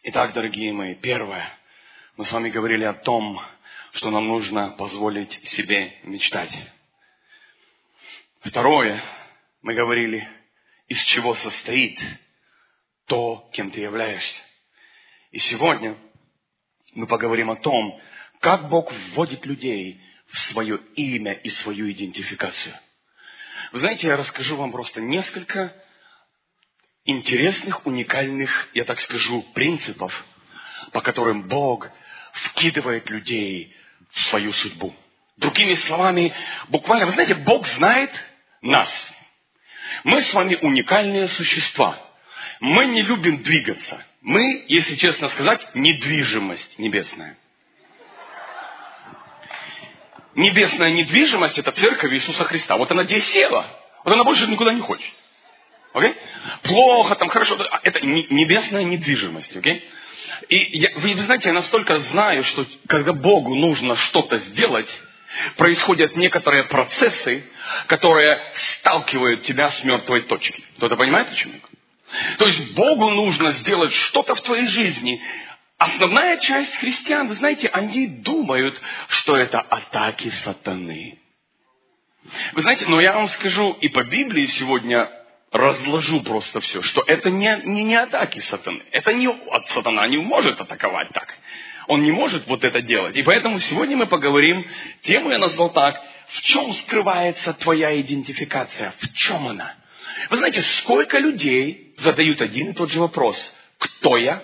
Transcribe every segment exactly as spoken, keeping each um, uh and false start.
Итак, дорогие мои, первое. Мы с вами говорили о том, что нам нужно позволить себе мечтать. Второе. Мы говорили, из чего состоит то, кем ты являешься. И сегодня мы поговорим о том, как Бог вводит людей в свое имя и свою идентификацию. Вы знаете, я расскажу вам просто несколько интересных, уникальных, я так скажу, принципов, по которым Бог вкидывает людей в свою судьбу. Другими словами, буквально, вы знаете, Бог знает нас. Мы с вами уникальные существа. Мы не любим двигаться. Мы, если честно сказать, недвижимость небесная. Небесная недвижимость – это церковь Иисуса Христа. Вот она здесь села, вот она больше никуда не хочет. Okay? Плохо, там хорошо. Это небесная недвижимость. Okay? И я, вы, вы знаете, я настолько знаю, что когда Богу нужно что-то сделать, происходят некоторые процессы, которые сталкивают тебя с мертвой точки. Кто-то понимает, о чем я говорю? То есть Богу нужно сделать что-то в твоей жизни. Основная часть христиан, вы знаете, они думают, что это атаки сатаны. Вы знаете, но я вам скажу, и по Библии сегодня разложу просто все, что это не, не, не атаки сатаны. Это не от сатана, не может атаковать так. Он не может вот это делать. И поэтому сегодня мы поговорим, тему я назвал так, в чем скрывается твоя идентификация, в чем она? Вы знаете, сколько людей задают один и тот же вопрос. Кто я?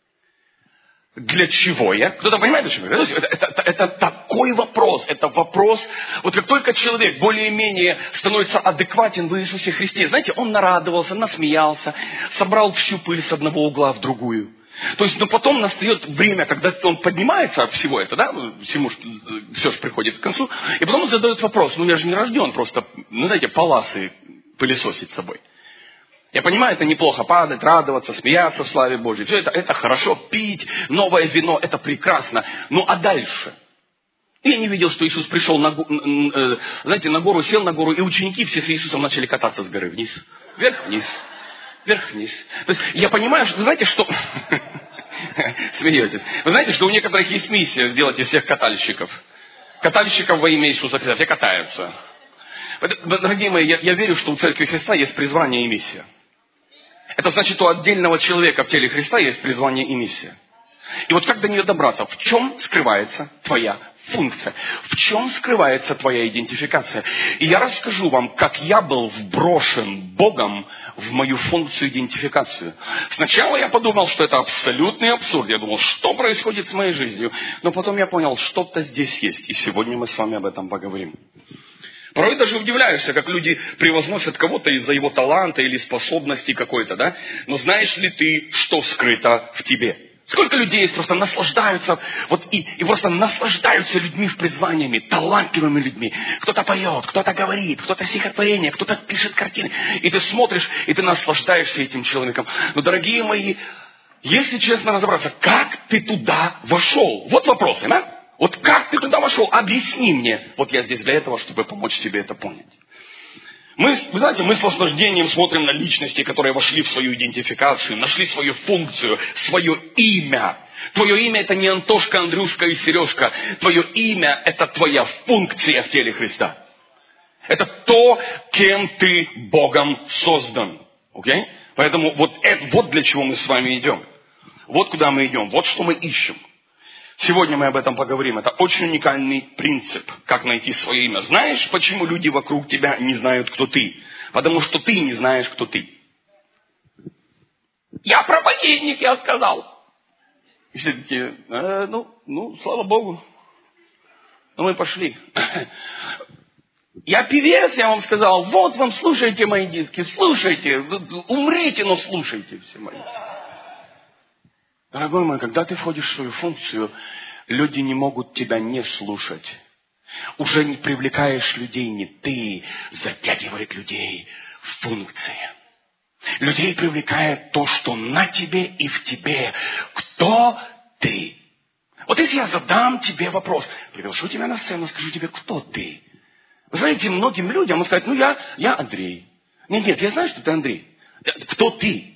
Для чего я? Кто-то понимает, о чем я говорю? Это, это, это, это такой вопрос. Это вопрос, вот как только человек более-менее становится адекватен в Иисусе Христе, знаете, он нарадовался, насмеялся, собрал всю пыль с одного угла в другую. То есть, но потом настает время, когда он поднимается от всего этого, да, всему, все же приходит к концу, и потом он задает вопрос, ну я же не рожден просто, ну знаете, паласы пылесосить собой. Я понимаю, это неплохо падать, радоваться, смеяться в славе Божьей. Все это, это хорошо, пить новое вино, это прекрасно. Ну а дальше? Я не видел, что Иисус пришел на, знаете, на гору, сел на гору, и ученики все с Иисусом начали кататься с горы вниз. Вверх-вниз. Вверх-вниз. То есть я понимаю, что, вы знаете, что... Смеетесь. Вы знаете, что у некоторых есть миссия сделать из всех катальщиков. Катальщиков во имя Иисуса Христа. Все катаются. Дорогие мои, я, я верю, что у Церкви Христа есть призвание и миссия. Это значит, у отдельного человека в теле Христа есть призвание и миссия. И вот как до нее добраться? В чем скрывается твоя функция? В чем скрывается твоя идентификация? И я расскажу вам, как я был вброшен Богом в мою функцию идентификацию. Сначала я подумал, что это абсолютный абсурд. Я думал, что происходит с моей жизнью? Но потом я понял, что-то здесь есть. И сегодня мы с вами об этом поговорим. Порой даже удивляешься, как люди превозносят кого-то из-за его таланта или способности какой-то, да? Но знаешь ли ты, что скрыто в тебе? Сколько людей есть, просто наслаждаются, вот и, и просто наслаждаются людьми в призваниями, талантливыми людьми. Кто-то поет, кто-то говорит, кто-то стихотворение, кто-то пишет картины. И ты смотришь, и ты наслаждаешься этим человеком. Но, дорогие мои, если честно разобраться, как ты туда вошел? Вот вопросы, да? Вот как ты туда вошел? Объясни мне. Вот я здесь для этого, чтобы помочь тебе это понять. Мы, вы знаете, мы с наслаждением смотрим на личности, которые вошли в свою идентификацию, нашли свою функцию, свое имя. Твое имя – это не Антошка, Андрюшка и Сережка. Твое имя – это твоя функция в теле Христа. Это то, кем ты Богом создан. Okay? Поэтому вот, это, вот для чего мы с вами идем. Вот куда мы идем. Вот что мы ищем. Сегодня мы об этом поговорим. Это очень уникальный принцип, как найти свое имя. Знаешь, почему люди вокруг тебя не знают, кто ты? Потому что ты не знаешь, кто ты. Я проповедник, я сказал. И все такие, э, ну, ну, слава Богу. Ну, мы пошли. Я певец, я вам сказал, вот вам, слушайте мои диски, слушайте, умрите, но слушайте все мои диски. Дорогой мой, когда ты входишь в свою функцию, люди не могут тебя не слушать. Уже не привлекаешь людей не ты, затягивает людей в функции. Людей привлекает то, что на тебе и в тебе. Кто ты? Вот если я задам тебе вопрос, приглашу тебя на сцену, скажу тебе, кто ты? Вы знаете, многим людям он скажет, ну я, я Андрей. Нет, нет, я знаю, что ты Андрей. Кто ты?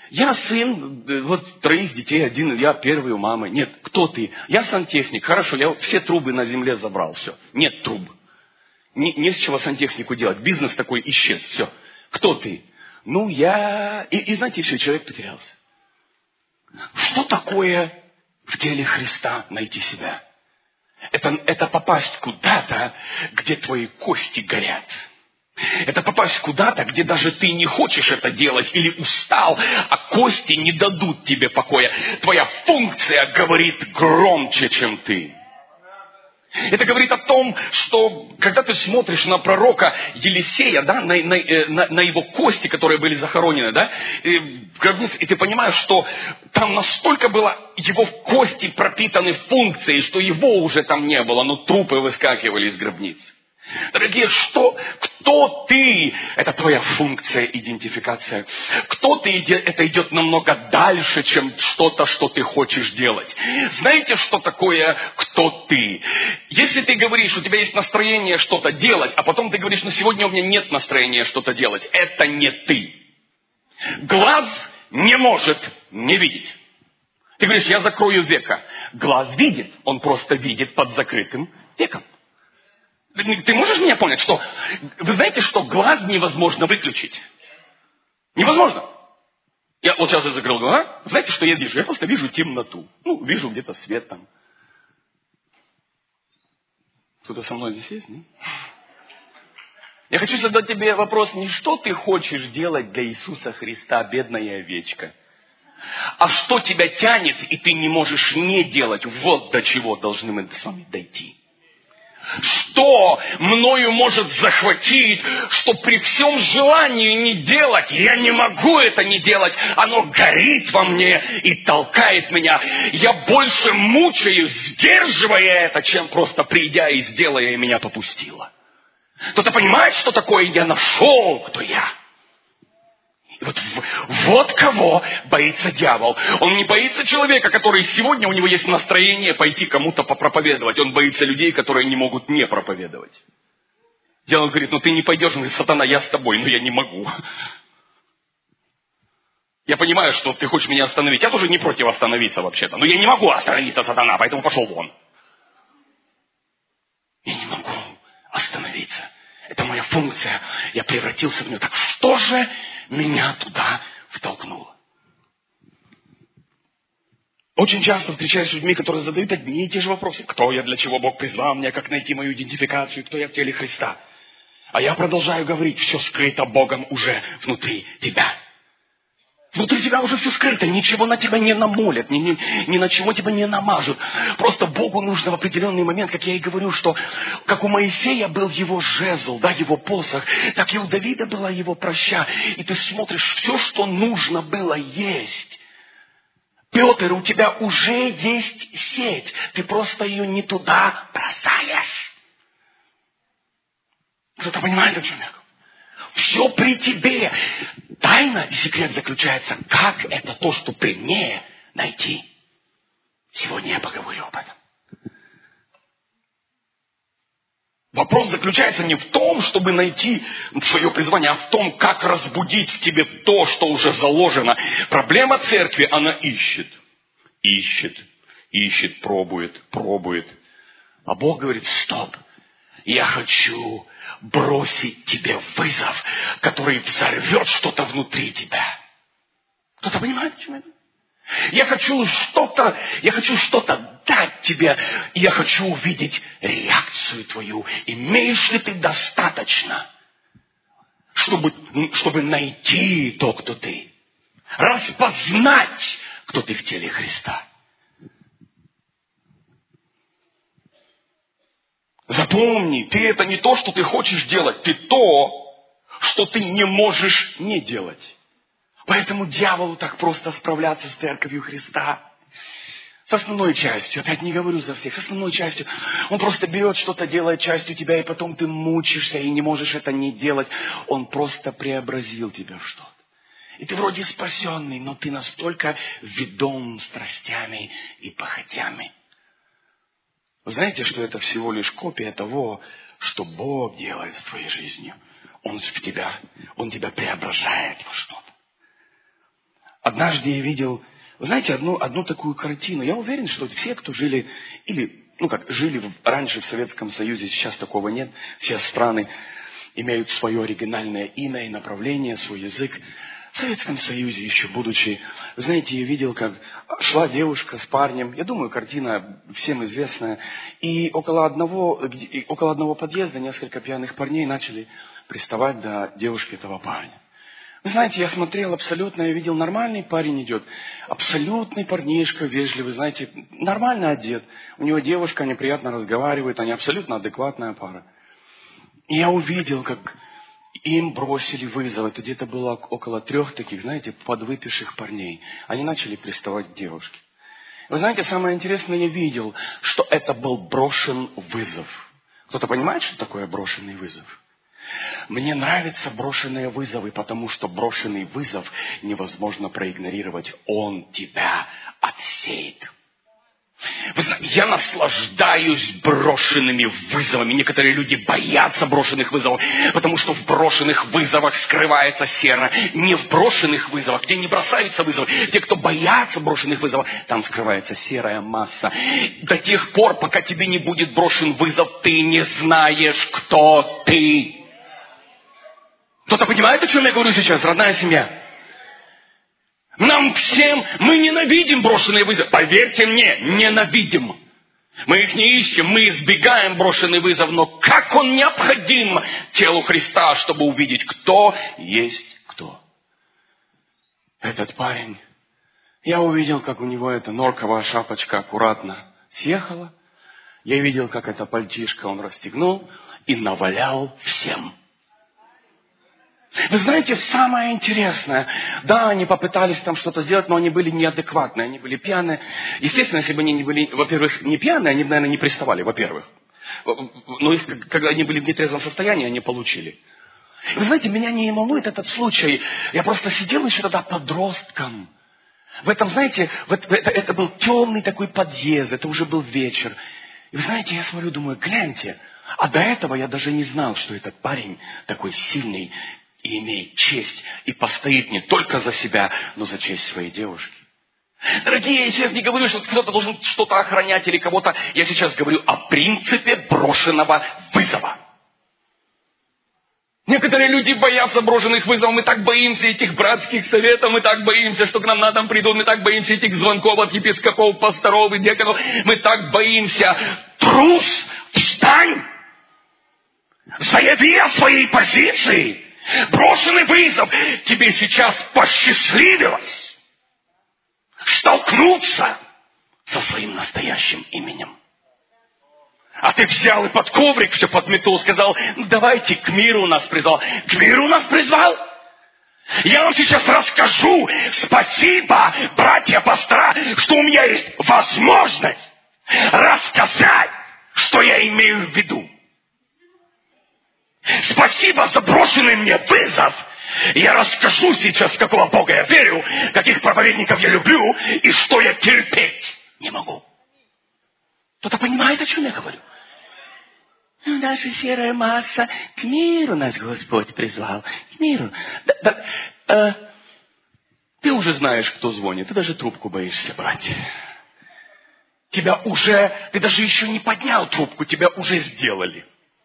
Я сын, вот троих детей, один, я первый у мамы. Нет, кто ты? Я сантехник. Хорошо, я все трубы на земле забрал, все. Нет труб. Не, не с чего сантехнику делать. Бизнес такой исчез, все. Кто ты? Ну, я... И, и знаете, все, человек потерялся. Что такое в теле Христа найти себя? Это, это попасть куда-то, где твои кости горят. Это попасть куда-то, где даже ты не хочешь это делать или устал, а кости не дадут тебе покоя. Твоя функция говорит громче, чем ты. Это говорит о том, что когда ты смотришь на пророка Елисея, да, на, на, на, на его кости, которые были захоронены, да, и, в гробнице, и ты понимаешь, что там настолько было его кости пропитаны функцией, что его уже там не было, но трупы выскакивали из гробниц. Дорогие, что, кто ты? Это твоя функция, идентификация. Кто ты? Это идет намного дальше, чем что-то, что ты хочешь делать. Знаете, что такое кто ты? Если ты говоришь, у тебя есть настроение что-то делать, а потом ты говоришь, ну сегодня у меня нет настроения что-то делать, это не ты. Глаз не может не видеть. Ты говоришь, я закрою века. Глаз видит, он просто видит под закрытым веком. Ты можешь меня понять, что... Вы знаете, что глаз невозможно выключить? Невозможно. Я вот сейчас я закрыл глаза. Знаете, что я вижу? Я просто вижу темноту. Ну, вижу где-то свет там. Кто-то со мной здесь есть, нет? Я хочу задать тебе вопрос, не что ты хочешь делать для Иисуса Христа, бедная овечка, а что тебя тянет, и ты не можешь не делать. Вот до чего должны мы с вами дойти. Что мною может захватить, что при всем желании не делать, я не могу это не делать, оно горит во мне и толкает меня. Я больше мучаюсь, сдерживая это, чем просто придя и сделая, и меня попустило. Кто-то понимает, что такое я нашел, кто я. И вот, вот кого боится дьявол. Он не боится человека, который сегодня у него есть настроение пойти кому-то попроповедовать. Он боится людей, которые не могут не проповедовать. Дьявол говорит, ну ты не пойдешь, он говорит, сатана, я с тобой, но я не могу. Я понимаю, что ты хочешь меня остановить. Я тоже не против остановиться вообще-то. Но я не могу остановиться, сатана, поэтому пошел вон. Я не могу остановиться. Это моя функция. Я превратился в нее. Так что же меня туда втолкнуло? Очень часто встречаюсь с людьми, которые задают одни и те же вопросы. Кто я, для чего Бог призвал меня, как найти мою идентификацию, кто я в теле Христа. А я продолжаю говорить, все скрыто Богом уже внутри тебя. Внутри тебя уже все скрыто, ничего на тебя не намолят, ни, ни, ни на чего тебя не намажут. Просто Богу нужно в определенный момент, как я и говорю, что как у Моисея был его жезл, да, его посох, так и у Давида была его проща. И ты смотришь, все, что нужно было есть. Петр, у тебя уже есть сеть, ты просто ее не туда бросаешь. Кто-то понимает, о чем я говорю? Все при тебе. Тайна и секрет заключается, как это то, что при мне, найти. Сегодня я поговорю об этом. Вопрос заключается не в том, чтобы найти свое призвание, а в том, как разбудить в тебе то, что уже заложено. Проблема церкви, она ищет. Ищет, ищет, пробует, пробует. А Бог говорит, стоп. Я хочу бросить тебе вызов, который взорвет что-то внутри тебя. Кто-то понимает, о чем я говорю? Я хочу что-то, я хочу что-то дать тебе, и я хочу увидеть реакцию твою. Имеешь ли ты достаточно, чтобы, чтобы найти то, кто ты? Распознать, кто ты в теле Христа. Запомни, ты это не то, что ты хочешь делать, ты то, что ты не можешь не делать. Поэтому дьяволу так просто справляться с церковью Христа. С основной частью, опять не говорю за всех, с основной частью. Он просто берет что-то, делает частью тебя, и потом ты мучишься и не можешь это не делать. Он просто преобразил тебя в что-то. И ты вроде спасенный, но ты настолько ведом страстями и похотями. Вы знаете, что это всего лишь копия того, что Бог делает с твоей жизнью. Он в тебя, Он тебя преображает во что-то. Однажды я видел, вы знаете, одну, одну такую картину. Я уверен, что все, кто жили, или, ну как, жили в, раньше в Советском Союзе, сейчас такого нет. Сейчас страны имеют свое оригинальное имя и направление, свой язык. В Советском Союзе еще будучи, знаете, я видел, как шла девушка с парнем. Я думаю, картина всем известная. И около одного, около одного подъезда несколько пьяных парней начали приставать до девушки этого парня. Вы знаете, я смотрел абсолютно, я видел, нормальный парень идет. Абсолютный парнишка, вежливый, знаете, нормально одет. У него девушка, они приятно разговаривают, они абсолютно адекватная пара. И я увидел, как им бросили вызов. Это где-то было около трех таких, знаете, подвыпивших парней. Они начали приставать к девушке. Вы знаете, самое интересное, я видел, что это был брошен вызов. Кто-то понимает, что такое брошенный вызов? Мне нравятся брошенные вызовы, потому что брошенный вызов невозможно проигнорировать. Он тебя отсеет. Вы знаете, я наслаждаюсь брошенными вызовами. Некоторые люди боятся брошенных вызовов, потому что в брошенных вызовах скрывается сера. Не в брошенных вызовах, где не бросаются вызовы. Те, кто боятся брошенных вызовов, там скрывается серая масса. До тех пор, пока тебе не будет брошен вызов, ты не знаешь, кто ты. Кто-то понимает, о чем я говорю сейчас, родная семья? Нам всем, мы ненавидим брошенные вызовы. Поверьте мне, ненавидим. Мы их не ищем, мы избегаем брошенный вызов. Но как он необходим телу Христа, чтобы увидеть, кто есть кто. Этот парень, я увидел, как у него эта норковая шапочка аккуратно съехала. Я видел, как это пальтишко он расстегнул и навалял всем. Вы знаете, самое интересное, да, они попытались там что-то сделать, но они были неадекватные, они были пьяные. Естественно, если бы они не были, во-первых, не пьяные, они бы, наверное, не приставали, во-первых. Но если, когда они были в нетрезвом состоянии, они получили. Вы знаете, меня не волнует этот случай. Я просто сидел еще тогда подростком. В этом, знаете, это, это был темный такой подъезд, это уже был вечер. И вы знаете, я смотрю, думаю, гляньте, а до этого я даже не знал, что этот парень такой сильный, и имеет честь, и постоит не только за себя, но за честь своей девушки. Дорогие, я сейчас не говорю, что кто-то должен что-то охранять или кого-то. Я сейчас говорю о принципе брошенного вызова. Некоторые люди боятся брошенных вызовов. Мы так боимся этих братских советов, мы так боимся, что к нам на дом придут, мы так боимся этих звонков от епископов, пасторов и диаконов. Мы так боимся. Трус, встань! Заяви о своей позиции! Брошенный вызов тебе сейчас посчастливилось столкнуться со своим настоящим именем. А ты взял и под коврик все подметул, сказал, давайте к миру нас призвал. К миру нас призвал? Я вам сейчас расскажу, спасибо, братья пастора, что у меня есть возможность рассказать, что я имею в виду. Спасибо за брошенный мне вызов. Я расскажу сейчас, в какого Бога я верю, каких проповедников я люблю и что я терпеть не могу. Кто-то понимает, о чем я говорю? Наша серая масса, к миру нас Господь призвал. К миру. Да, да, э, ты уже знаешь, кто звонит. Ты даже трубку боишься брать. Тебя уже, ты даже еще не поднял трубку, тебя уже сделали.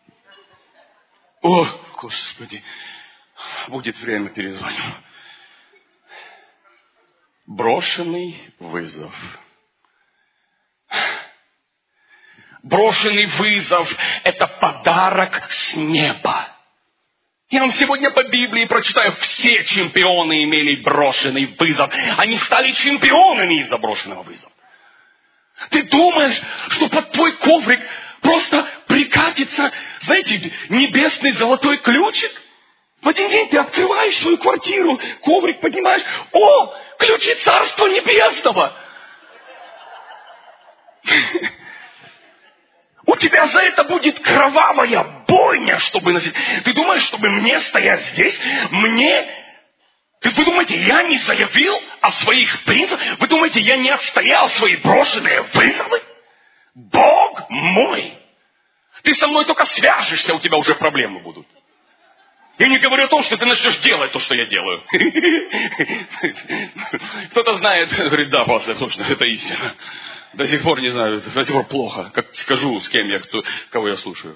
О, Господи, будет время, перезвоню. Брошенный вызов. Брошенный вызов – это подарок с неба. Я вам сегодня по Библии прочитаю, все чемпионы имели брошенный вызов. Они стали чемпионами из-за брошенного вызова. Ты думаешь, что под твой коврик просто прикатится, знаете, небесный золотой ключик? В один день ты открываешь свою квартиру, коврик поднимаешь. О, ключи Царства Небесного! У тебя за это будет кровавая бойня, чтобы носить. Ты думаешь, чтобы мне стоять здесь? Мне... Вы думаете, я не заявил о своих принципах? Вы думаете, я не отстоял свои брошенные вызовы? Бог мой! Ты со мной только свяжешься, у тебя уже проблемы будут. Я не говорю о том, что ты начнешь делать то, что я делаю. Кто-то знает, говорит, да, пастор, точно, это истина. До сих пор не знаю, до сих пор плохо, как скажу, с кем я, кто, кого я слушаю.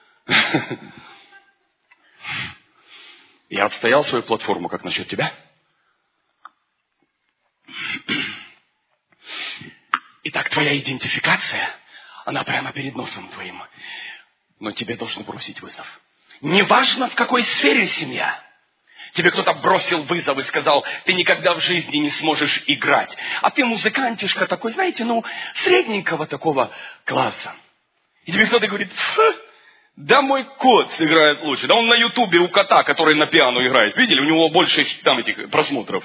Я отстоял свою платформу, как насчет тебя? Итак, твоя идентификация, она прямо перед носом твоим. Но тебе должны бросить вызов. Неважно, в какой сфере семья. Тебе кто-то бросил вызов и сказал, ты никогда в жизни не сможешь играть. А ты музыкантишка такой, знаете, ну, средненького такого класса. И тебе кто-то говорит, да мой кот сыграет лучше. Да он на ютубе у кота, который на пиано играет. Видели? У него больше там этих просмотров.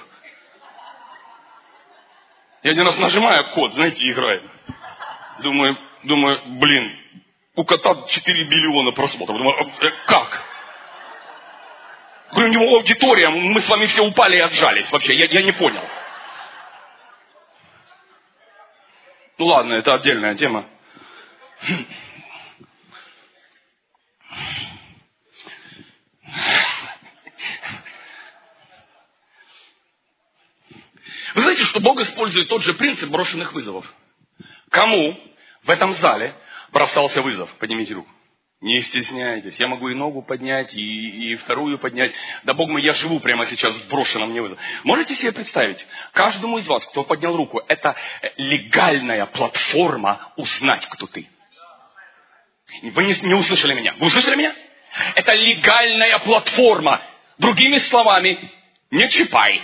Я один раз нажимаю код, знаете, играет. Думаю, думаю, блин, у кота четыре миллиона просмотров. Думаю, э, как? Говорю, у него аудитория, мы с вами все упали и отжались вообще. Я, я не понял. Ну ладно, это отдельная тема. Вы знаете, что Бог использует тот же принцип брошенных вызовов? Кому в этом зале бросался вызов? Поднимите руку. Не стесняйтесь. Я могу и ногу поднять, и, и вторую поднять. Да Бог мой, я живу прямо сейчас в брошенном мне вызов. Можете себе представить? Каждому из вас, кто поднял руку, это легальная платформа узнать, кто ты. Вы не, не услышали меня? Вы услышали меня? Это легальная платформа. Другими словами, не чипай.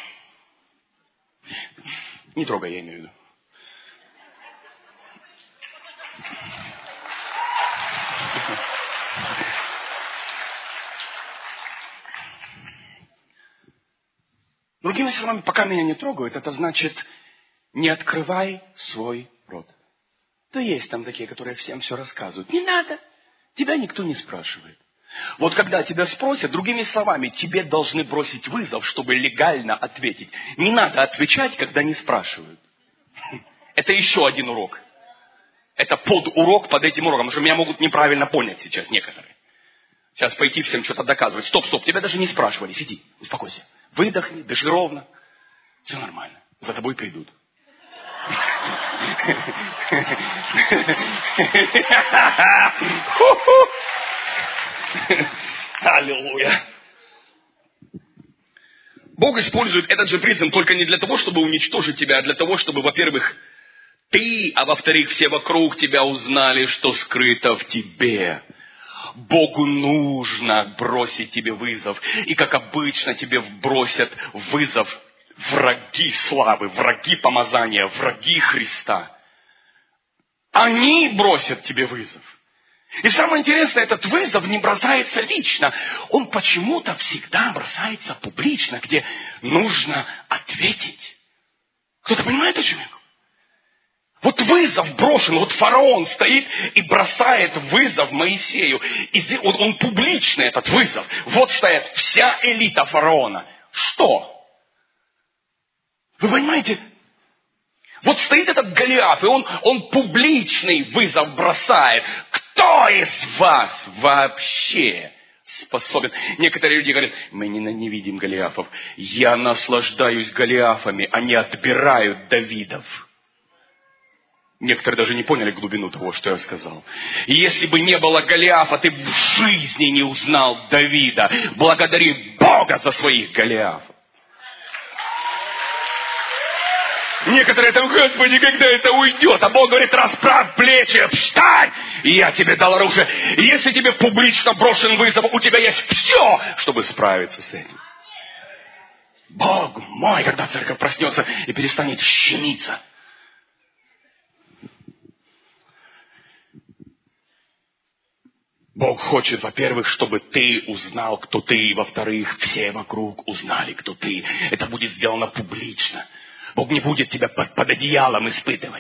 Не трогай, я имею в виду. Другими словами, пока меня не трогают, это значит, не открывай свой рот. То есть там такие, которые всем все рассказывают. Не надо, тебя никто не спрашивает. Вот когда тебя спросят, другими словами, тебе должны бросить вызов, чтобы легально ответить. Не надо отвечать, когда не спрашивают. Это еще один урок. Это подурок под этим уроком, потому что меня могут неправильно понять сейчас некоторые. Сейчас пойти всем что-то доказывать. Стоп, стоп, тебя даже не спрашивали. Сиди, успокойся. Выдохни, дыши ровно. Все нормально. За тобой придут. Аллилуйя. Бог использует этот же принцип только не для того, чтобы уничтожить тебя, а для того, чтобы, во-первых, ты, а во-вторых, все вокруг тебя узнали, что скрыто в тебе. Богу нужно бросить тебе вызов. И как обычно тебе бросят вызов враги славы, враги помазания, враги Христа. Они бросят тебе вызов. И самое интересное, этот вызов не бросается лично. Он почему-то всегда бросается публично, где нужно ответить. Кто-то понимает, о чем я говорю? Вот вызов брошен, вот фараон стоит и бросает вызов Моисею. И он, он публичный, этот вызов. Вот стоит вся элита фараона. Что? Вы понимаете? Вот стоит этот Голиаф, и он, он публичный вызов бросает. Кто из вас вообще способен? Некоторые люди говорят, мы ненавидим Голиафов. Я наслаждаюсь Голиафами, они отбирают Давидов. Некоторые даже не поняли глубину того, что я сказал. И если бы не было Голиафа, ты в жизни не узнал Давида. Благодари Бога за своих Голиафов. Некоторые там, Господи, когда это уйдет? А Бог говорит, расправь плечи, встань, и я тебе дал оружие. И если тебе публично брошен вызов, у тебя есть все, чтобы справиться с этим. Бог мой, когда церковь проснется и перестанет щемиться. Бог хочет, во-первых, чтобы ты узнал, кто ты, и во-вторых, все вокруг узнали, кто ты. Это будет сделано публично. Бог не будет тебя под, под одеялом испытывать.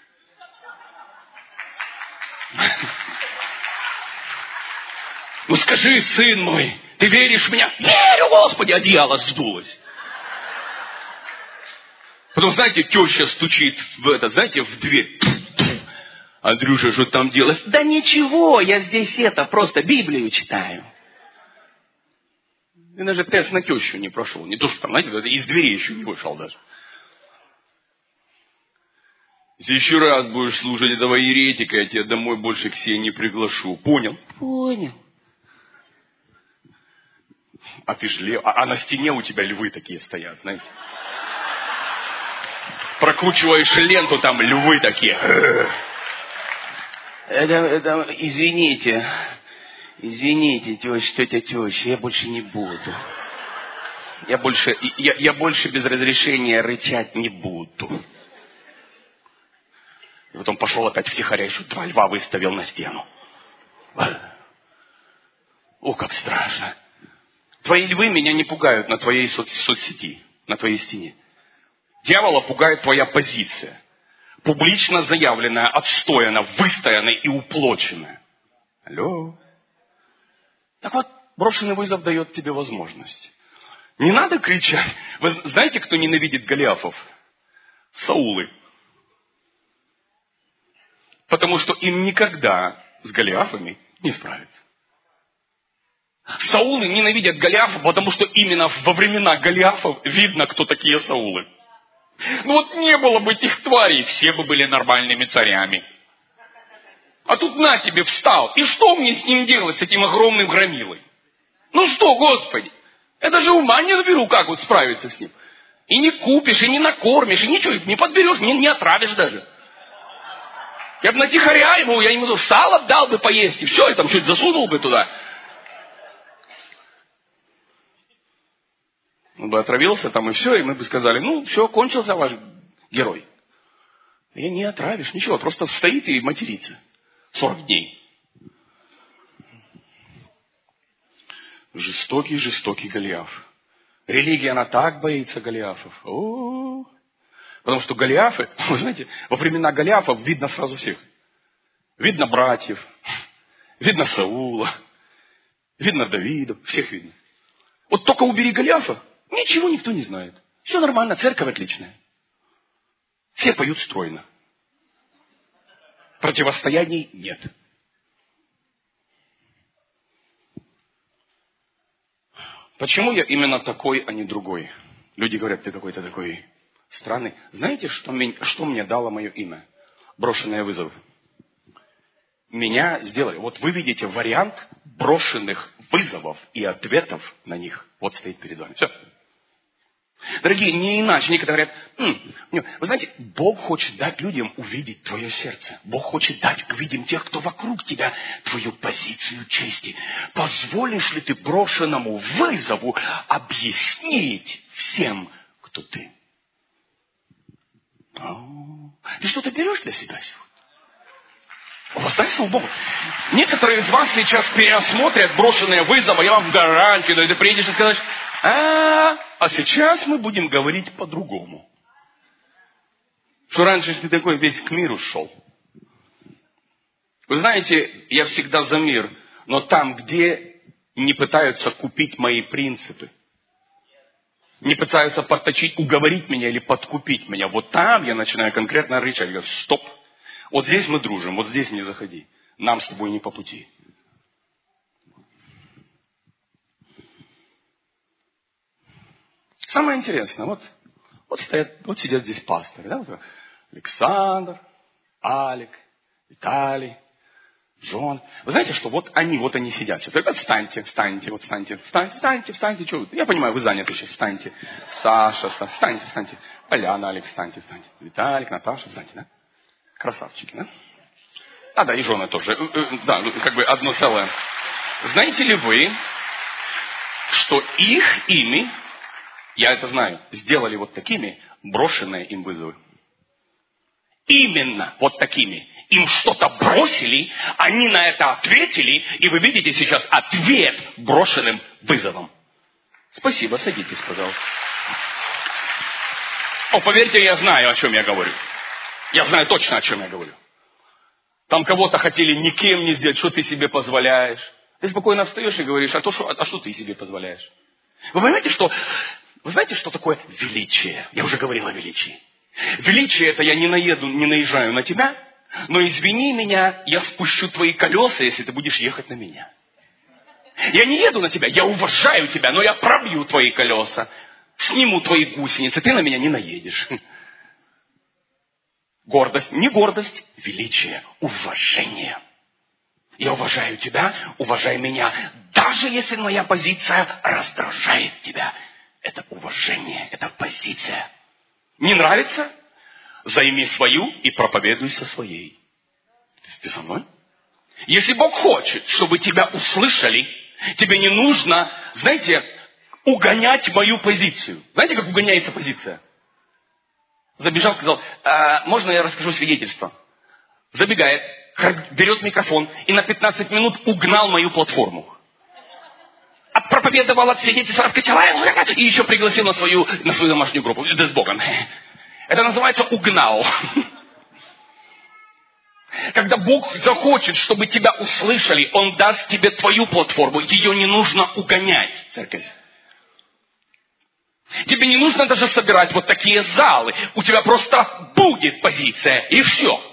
Ну скажи, сын мой, ты веришь в меня? Верю, Господи, одеяло сдулось. Потом, знаете, теща стучит в это, знаете, в дверь. Андрюша, что там делаешь? Да ничего, я здесь это, просто Библию читаю. И даже тест на тещу не прошел. Не то, что там, знаете, из двери еще не вышел даже. Если еще раз будешь слушать этого еретика, я тебя домой больше к себе не приглашу. Понял? Понял. А ты ж лев, а, а на стене у тебя львы такие стоят, знаете. Прокручиваешь ленту, там львы такие. Это, это, извините, извините, теща, тетя теща, я больше не буду. Я больше, я, я больше без разрешения рычать не буду. И потом пошел опять втихаря, еще два льва выставил на стену. О, как страшно. Твои львы меня не пугают на твоей соц- соцсети, на твоей стене. Дьявола пугает твоя позиция. Публично заявленная, отстоянная, выстоянная и уплоченная. Алло. Так вот, брошенный вызов дает тебе возможность. Не надо кричать. Вы знаете, кто ненавидит Голиафов? Саулы. Потому что им никогда с Голиафами не справиться. Саулы ненавидят Голиафа, потому что именно во времена Голиафов видно, кто такие Саулы. Ну вот не было бы этих тварей, все бы были нормальными царями. А тут на тебе встал. И что мне с ним делать, с этим огромным громилой? Ну что, Господи, я даже ума не наберу, как вот справиться с ним. И не купишь, и не накормишь, и ничего, не подберешь, не, не отравишь даже. Я бы натихаря ему, я ему сало дал бы поесть, и все, и там что-то засунул бы туда. Он бы отравился там, и все, и мы бы сказали, ну, все, кончился ваш герой. И не отравишь, ничего, просто стоит и матерится. Сорок дней. Жестокий, жестокий Голиаф. Религия, она так боится Голиафов. О-о-о. Потому что Голиафы, вы знаете, во времена Голиафов видно сразу всех. Видно братьев, видно Саула, видно Давида, всех видно. Вот только убери Голиафа, ничего никто не знает. Все нормально, церковь отличная. Все поют стройно. Противостояний нет. Почему я именно такой, а не другой? Люди говорят, ты какой-то такой странный. Знаете, что, мне, что мне дало мое имя? Брошенные вызовы. Меня сделали. Вот вы видите вариант брошенных вызовов и ответов на них. Вот стоит перед вами. Все. Дорогие, не иначе. Некоторые говорят, м-м, вы знаете, Бог хочет дать людям увидеть твое сердце. Бог хочет дать увидеть тех, кто вокруг тебя, твою позицию чести. Позволишь ли ты брошенному вызову объяснить всем, кто ты? О, ты что-то берешь для себя сегодня? Воздай слава Богу. Некоторые из вас сейчас переосмотрят брошенные вызовы. Я вам гарантию даю. Ты приедешь и скажешь, а, а сейчас мы будем говорить по-другому. Что раньше ты такой весь к миру шел. Вы знаете, я всегда за мир, но там, где не пытаются купить мои принципы, не пытаются подточить, уговорить меня или подкупить меня, вот там я начинаю конкретно рычать. Я говорю, стоп. Вот здесь мы дружим, вот здесь не заходи. Нам с тобой не по пути. Самое интересное, вот, вот, стоят, вот сидят здесь пасторы. Да? Вот Александр, Алик, Виталий, Джон. Вы знаете, что вот они, вот они сидят сейчас. Ребят, встаньте, встаньте, вот встаньте, встаньте, встаньте, встаньте. Что вы? Я понимаю, вы заняты сейчас, встаньте. Саша, встаньте, встаньте. Поляна, Алекс, встаньте, встаньте. Виталик, Наташа, встаньте, да? Красавчики, да? А, да, и жены тоже. Да, как бы одно целое. Знаете ли вы, что их ими, я это знаю, сделали вот такими брошенные им вызовы? Именно вот такими. Им что-то бросили, они на это ответили, и вы видите сейчас ответ брошенным вызовом. Спасибо, садитесь, пожалуйста. О, поверьте, я знаю, о чем я говорю. Я знаю точно, о чем я говорю. Там кого-то хотели никем не сделать, что ты себе позволяешь. Ты спокойно встаешь и говоришь, а, то, что, а что ты себе позволяешь? Вы понимаете, что, вы знаете, что такое величие? Я уже говорил о величии. Величие это я не наеду, не наезжаю на тебя, но извини меня, я спущу твои колеса, если ты будешь ехать на меня. Я не еду на тебя, я уважаю тебя, но я пробью твои колеса, сниму твои гусеницы, ты на меня не наедешь. Гордость, не гордость, величие, уважение. Я уважаю тебя, уважай меня, даже если моя позиция раздражает тебя. Это уважение, это позиция. Не нравится? Займи свою и проповедуй со своей. Ты со мной? Если Бог хочет, чтобы тебя услышали, тебе не нужно, знаете, угонять мою позицию. Знаете, как угоняется позиция? Забежал, сказал, а, можно я расскажу свидетельство? Забегает, берет микрофон и на пятнадцать минут угнал мою платформу. Отпроповедовал, отсвидетельствовал, откачал, и еще пригласил на свою, на свою домашнюю группу. Да с Богом. Это называется угнал. Когда Бог захочет, чтобы тебя услышали, Он даст тебе твою платформу. Ее не нужно угонять, церковь. Тебе не нужно даже собирать вот такие залы. У тебя просто будет позиция, и все.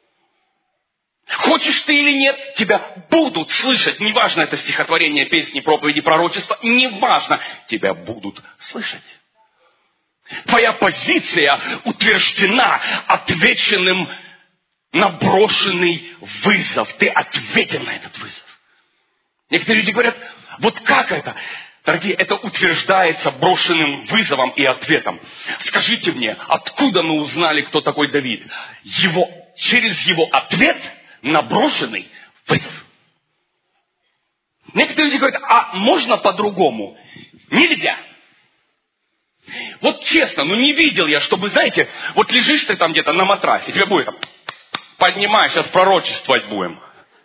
Хочешь ты или нет, тебя будут слышать. Неважно, это стихотворение, песни, проповеди, пророчества. Неважно, тебя будут слышать. Твоя позиция утверждена отвеченным на брошенный вызов. Ты ответил на этот вызов. Некоторые люди говорят, вот как это? Дорогие, это утверждается брошенным вызовом и ответом. Скажите мне, откуда мы узнали, кто такой Давид? Его, через его ответ на брошенный вызов. Некоторые люди говорят, а можно по-другому? Нельзя. Вот честно, ну не видел я, чтобы, знаете, вот лежишь ты там где-то на матрасе, тебе будет там, поднимай, сейчас пророчествовать будем.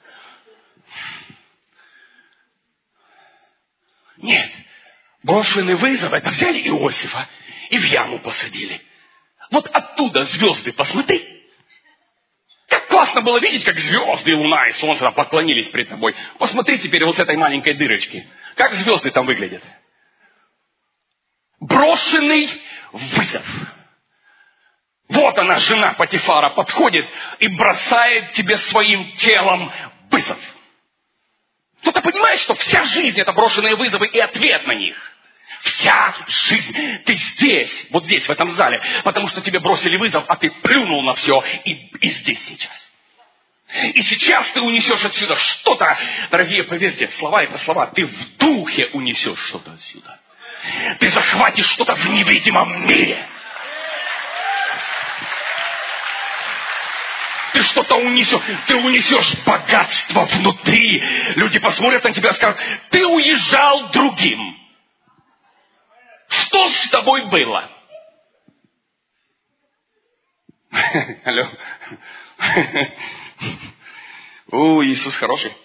Нет. Брошенный вызов, это взяли Иосифа и в яму посадили. Вот оттуда звезды посмотри. Как классно было видеть, как звезды, и луна, и солнце поклонились перед тобой. Посмотри теперь вот с этой маленькой дырочки. Как звезды там выглядят. Брошенный вызов. Вот она, жена Потифара, подходит и бросает тебе своим телом вызов. Кто-то понимает, что вся жизнь это брошенные вызовы и ответ на них. Вся жизнь. Ты здесь, вот здесь, в этом зале, потому что тебе бросили вызов, а ты плюнул на все и, и здесь сейчас. И сейчас ты унесешь отсюда что-то, дорогие, поверьте, слова и по слова, ты в духе унесешь что-то отсюда. Ты захватишь что-то в невидимом мире. Ты что-то унесешь, ты унесешь богатство внутри. Люди посмотрят на тебя и скажут, ты уезжал другим. Что с тобой было? Алло. О, Иисус хороший.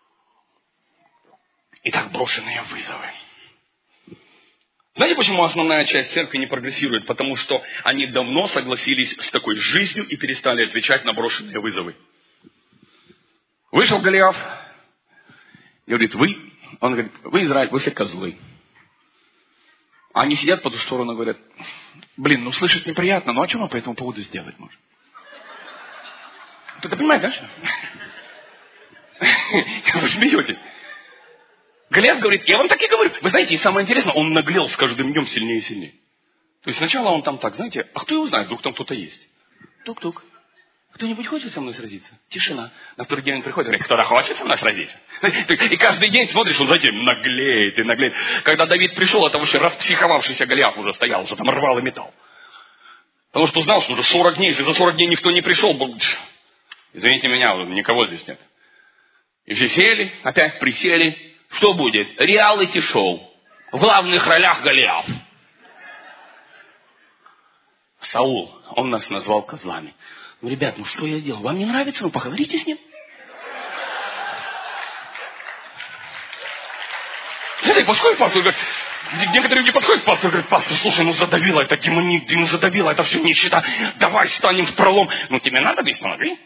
Итак, брошенные вызовы. Знаете, почему основная часть церкви не прогрессирует? Потому что они давно согласились с такой жизнью и перестали отвечать на брошенные вызовы. Вышел Голиаф, говорит, вы, он говорит, вы Израиль, вы все козлы. А они сидят по ту сторону и говорят, блин, ну слышать неприятно, ну а что мы по этому поводу сделать можем? Ты понимаешь, да? Вы смеетесь. Голиаф говорит, я вам так и говорю. Вы знаете, и самое интересное, он наглел с каждым днем сильнее и сильнее. То есть сначала он там так, знаете, а кто его знает, вдруг там кто-то есть. Тук-тук. Кто-нибудь хочет со мной сразиться? Тишина. На второй день он приходит и говорит, кто-то хочет со мной сразиться? И каждый день смотришь, он за этим наглеет и наглеет. Когда Давид пришел, это вообще распсиховавшийся Голиаф уже стоял, уже там рвал и метал. Потому что знал, что уже сорок дней, если за сорок дней никто не пришел, был... извините меня, никого здесь нет. И все сели, опять присели. Что будет? Реалити-шоу. В главных ролях Голиаф. Саул, он нас назвал козлами. Ну, ребят, ну что я сделал? Вам не нравится? Ну, поговорите с ним. Знаете, подходит пастор, говорит, некоторые люди подходят к пастору, говорят, пастор, слушай, ну задавило, это демоник, ну задавило, это все нищета, давай станем в пролом. Ну, тебе надо, здесь помогли.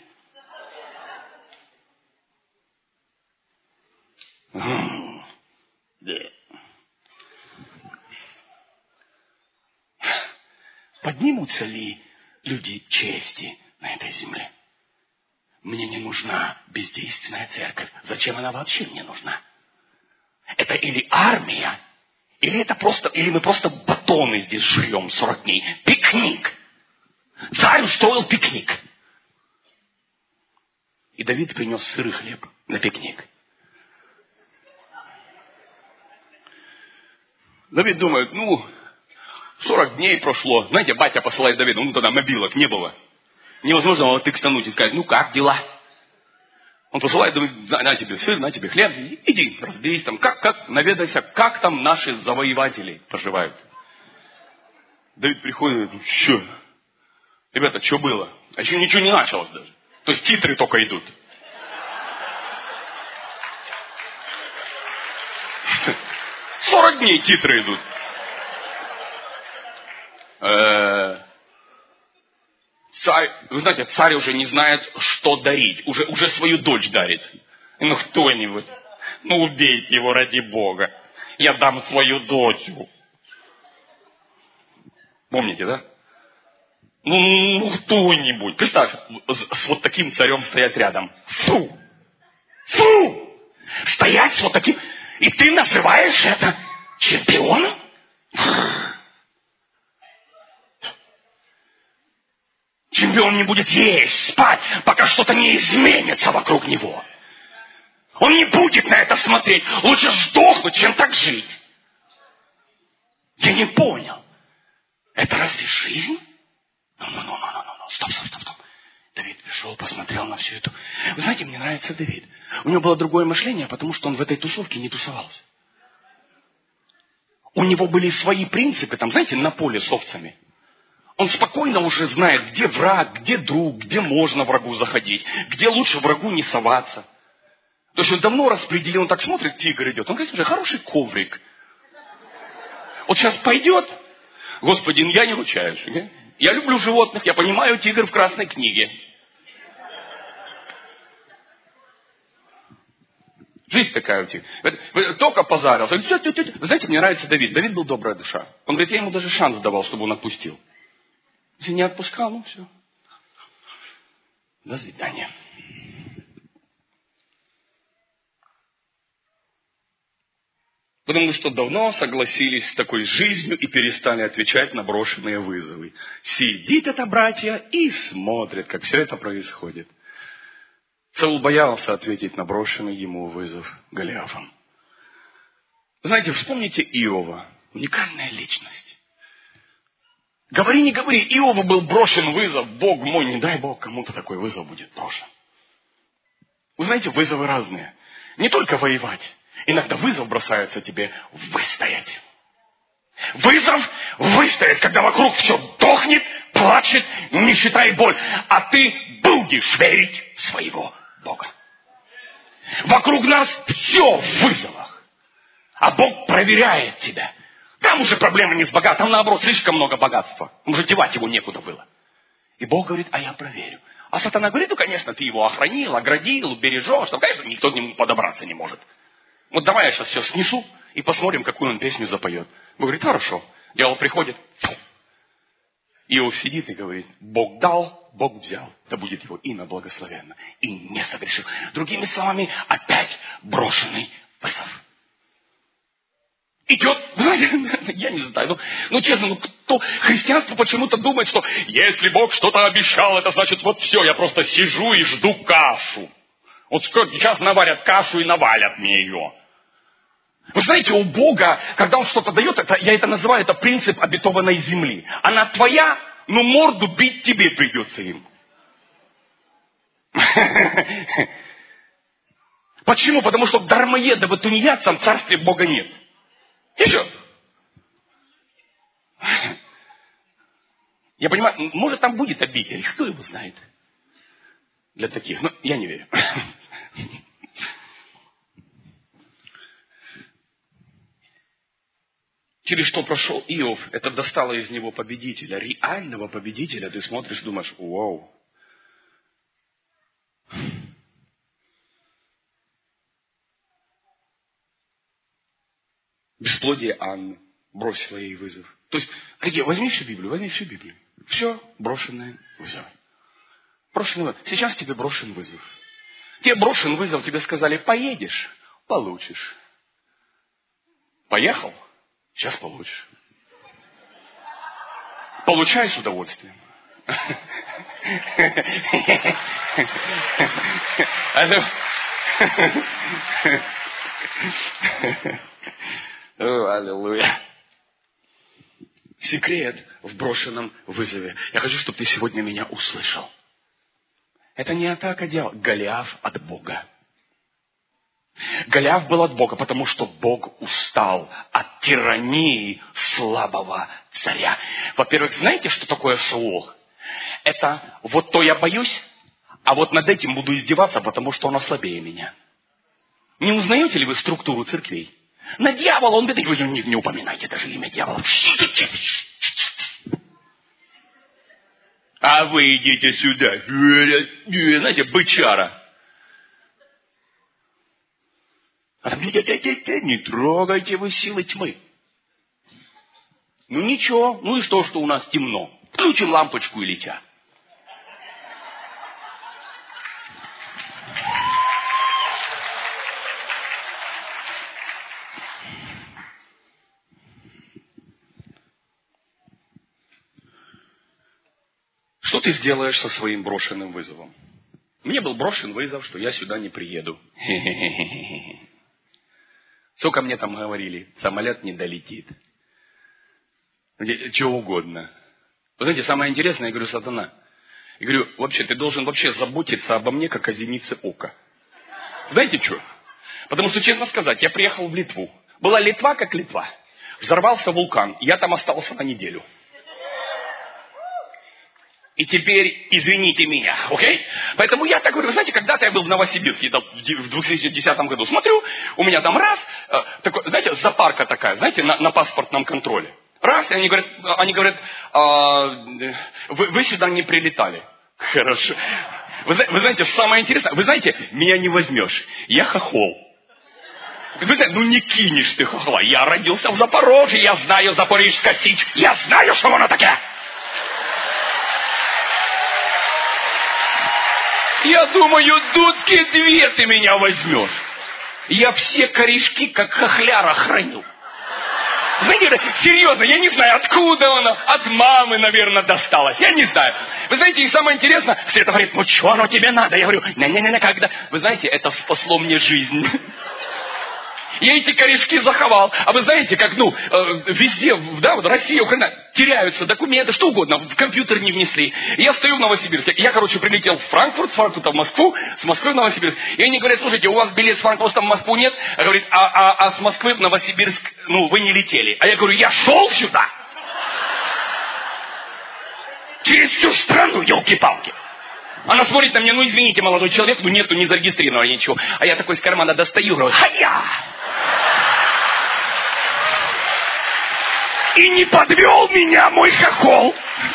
Поднимутся ли люди чести на этой земле? Мне не нужна бездейственная церковь. Зачем она вообще мне нужна? Это или армия, или это просто, или мы просто батоны здесь жрем сорок дней. Пикник. Царь устроил пикник. И Давид принес сыр и хлеб на пикник. Давид думает, ну, сорок дней прошло. Знаете, батя посылает Давиду, ну тогда мобилок не было. Невозможно было тыкстануть и сказать, ну как дела? Он посылает, Давид, на тебе сыр, на тебе хлеб, иди, разберись там, как, как, наведайся, как там наши завоеватели поживают. Давид приходит, ну что? Ребята, что было? А еще ничего не началось даже. То есть титры только идут. сорок дней титры идут. Царь, вы знаете, царь уже не знает, что дарить. Уже, уже свою дочь дарит. Ну кто-нибудь, ну убейте его ради Бога. Я дам свою дочь. Помните, да? Ну, ну кто-нибудь. Представь, с вот таким царем стоять рядом. Фу! Фу! Стоять с вот таким... И ты называешь это чемпионом? Чемпион не будет есть, спать, пока что-то не изменится вокруг него. Он не будет на это смотреть. Лучше сдохнуть, чем так жить. Я не понял. Это разве жизнь? Ну-ну-ну-ну-ну-ну. Стоп, стоп, стоп, стоп. Давид пришел, посмотрел на всю эту... Вы знаете, мне нравится Давид. У него было другое мышление, потому что он в этой тусовке не тусовался. У него были свои принципы, там, знаете, на поле с овцами. Он спокойно уже знает, где враг, где друг, где можно врагу заходить, где лучше врагу не соваться. То есть он давно распределил, он так смотрит, тигр идет. Он говорит, слушай, хороший коврик. Вот сейчас пойдет, Господи, я не ручаюсь. Я люблю животных, я понимаю, тигр в Красной книге. Жизнь такая у тебя. Только позарился. Вы знаете, мне нравится Давид. Давид был добрая душа. Он говорит, я ему даже шанс давал, чтобы он отпустил. Если не отпускал, ну все. До свидания. Потому что давно согласились с такой жизнью и перестали отвечать на брошенные вызовы. Сидит это братья и смотрит, как все это происходит. Саул боялся ответить на брошенный ему вызов Голиафом. Знаете, вспомните Иова. Уникальная личность. Говори, не говори, Иову был брошен вызов. Бог мой, не дай Бог, кому-то такой вызов будет брошен. Вы знаете, вызовы разные. Не только воевать. Иногда вызов бросается тебе выстоять. Вызов выстоять, когда вокруг все дохнет, плачет, нищета и боль. А ты будешь верить в своего Бога. Вокруг нас все в вызовах. А Бог проверяет тебя. Там уже проблема не с богатством, там наоборот слишком много богатства. Уже девать его некуда было. И Бог говорит, а я проверю. А сатана говорит, ну конечно, ты его охранил, оградил, бережешь. Что, конечно, никто к нему подобраться не может. Вот давай я сейчас все снесу и посмотрим, какую он песню запоет. Бог говорит, хорошо. Дьявол приходит. Иов сидит и говорит, Бог дал, Бог взял. Да будет его имя благословенно. И не согрешил. Другими словами, опять брошенный вызов. Идет, я не знаю, ну, ну честно, ну кто, христианство почему-то думает, что если Бог что-то обещал, это значит вот все, я просто сижу и жду кашу. Вот сейчас наварят кашу и навалят мне ее. Вы знаете, у Бога, когда Он что-то дает, это, я это называю, это принцип обетованной земли. Она твоя, но морду бить тебе придется им. Почему? Потому что дармоедов и тунеядцам в царстве Бога нет. И все. Я понимаю, может там будет обитель, кто его знает. Для таких, но я не верю. Через что прошел Иов, это достало из него победителя, реального победителя. Ты смотришь, думаешь, вау. Бесплодие Анны бросило ей вызов. То есть, Регия, возьми всю Библию, возьми всю Библию. Все брошенное вызов. Брошенный вызов. Сейчас тебе брошен вызов. Тебе брошен вызов, тебе сказали, поедешь, получишь. Поехал? Сейчас получишь. Получай с удовольствием. О, аллилуйя. Секрет в брошенном вызове. Я хочу, чтобы ты сегодня меня услышал. Это не атака дьявола. Голиаф от Бога. Голиаф был от Бога, потому что Бог устал от тирании слабого царя. Во-первых, знаете, что такое Саул? Это вот то я боюсь, а вот над этим буду издеваться, потому что он слабее меня. Не узнаете ли вы структуру церквей? На дьявола он бедный, вы не, не упоминайте даже имя дьявола. А вы идите сюда. Знаете, бычара. Не трогайте вы силы тьмы. Ну ничего, ну и что, что у нас темно? Включим лампочку и летят. Что ты сделаешь со своим брошенным вызовом? Мне был брошен вызов, что я сюда не приеду. Сколько мне там говорили, самолет не долетит. Чего угодно. Вы знаете, самое интересное, я говорю, сатана, я говорю, вообще, ты должен вообще заботиться обо мне, как о зенице ока. Знаете что? Потому что, честно сказать, я приехал в Литву. Была Литва, как Литва. Взорвался вулкан, я там остался на неделю. И теперь извините меня, окей? Поэтому я так говорю, вы знаете, когда-то я был в Новосибирске, это в две тысячи десятом году, смотрю, у меня там раз, э, такой, знаете, запарка такая, знаете, на, на паспортном контроле. Раз, и они говорят, они говорят а, вы, вы сюда не прилетали. Хорошо. Вы, вы знаете, самое интересное, вы знаете, меня не возьмешь, я хохол. Вы знаете, ну не кинешь ты хохла, я родился в Запорожье, я знаю Запорожская Сич, я знаю, что оно такое. Я думаю, дудки две ты меня возьмешь. Я все корешки, как хохляра, храню. Знаете, серьезно, я не знаю, откуда оно. От мамы, наверное, досталось. Я не знаю. Вы знаете, и самое интересное, Света говорит, ну что оно тебе надо? Я говорю, не-не-не, когда. Вы знаете, это спасло мне жизнь. Я эти корешки заховал. А вы знаете, как, ну, э, везде, да, вот Россия, Украина, теряются документы, что угодно, в компьютер не внесли. И я стою в Новосибирске. Я, короче, прилетел в Франкфурт, с Франкфурта в Москву, с Москвы в Новосибирск. И они говорят, слушайте, у вас билет с Франкфурта в Москву нет? А говорит, а, а, а с Москвы в Новосибирск, ну, вы не летели. А я говорю, я шел сюда. Через всю страну, елки-палки. Она смотрит на меня, ну, извините, молодой человек, ну, нету, не зарегистрировано ничего. А я такой из кармана достаю, говорю, ха-я! И не подвел меня мой хохол.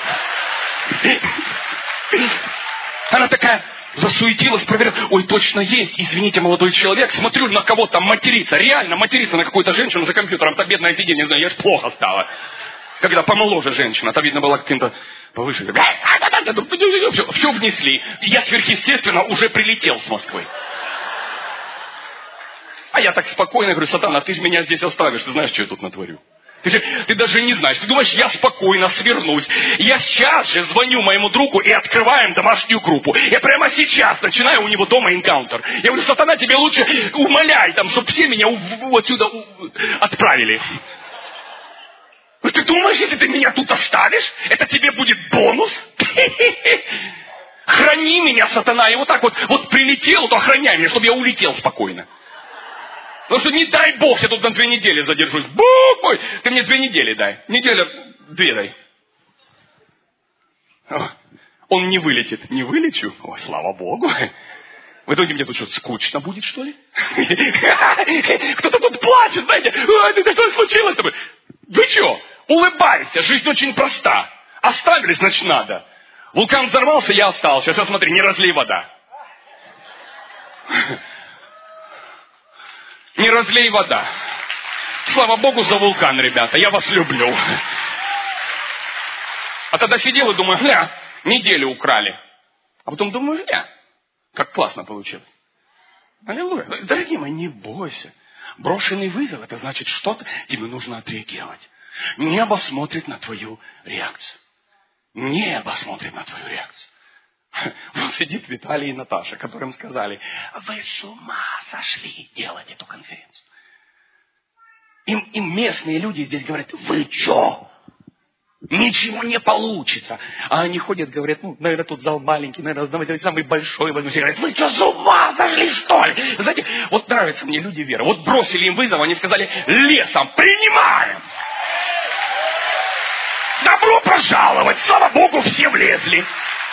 Она такая засуетилась, проверяет. Ой, точно есть, извините, молодой человек. Смотрю, на кого там материться. Реально материться на какую-то женщину за компьютером. Та бедная сидит, не знаю, я ж плохо стала. Когда помоложе женщина, та, видно, была каким-то повыше. Все, все внесли. Я сверхъестественно уже прилетел с Москвы. А я так спокойно говорю, сатана, ты же меня здесь оставишь. Ты знаешь, что я тут натворю? Ты, же, ты даже не знаешь. Ты думаешь, я спокойно свернусь. Я сейчас же звоню моему другу и открываем домашнюю группу. Я прямо сейчас начинаю у него дома энкаунтер. Я говорю, сатана, тебе лучше умоляй, там, чтобы все меня у, отсюда у, отправили. Ты думаешь, если ты меня тут оставишь, это тебе будет бонус? Храни меня, сатана. И вот так вот, вот прилетел, то охраняй меня, чтобы я улетел спокойно. Потому что не дай бог, я тут на две недели задержусь. Бог мой, ты мне две недели дай. Неделя, две дай. Он не вылетит. Не вылечу? Ой, слава Богу. В итоге мне тут что, скучно будет, что ли? Кто-то тут плачет, знаете. Ой, что случилось с тобой? Вы что? Улыбайся, жизнь очень проста. Оставили, значит, надо. Вулкан взорвался, я остался. Сейчас смотри, не разлей вода. Не разлей вода. Слава Богу за вулкан, ребята. Я вас люблю. А тогда сидел и думаю, гля, неделю украли. А потом думаю, гля, как классно получилось. Аллилуйя. Дорогие мои, не бойся. Брошенный вызов, это значит, что-то тебе нужно отреагировать. Небо смотрит на твою реакцию. Небо смотрит на твою реакцию. Вот сидит Виталий и Наташа, которым сказали: вы с ума сошли делать эту конференцию. Им, им местные люди здесь говорят: вы что? Ничего не получится. А они ходят, говорят: ну, наверное, тут зал маленький, наверное, давайте самый большой возьмем. Говорят: вы что, с ума сошли, что ли? Знаете, вот нравятся мне люди веры. Вот бросили им вызов, они сказали: лесом принимаем. Добро пожаловать, слава Богу, все влезли.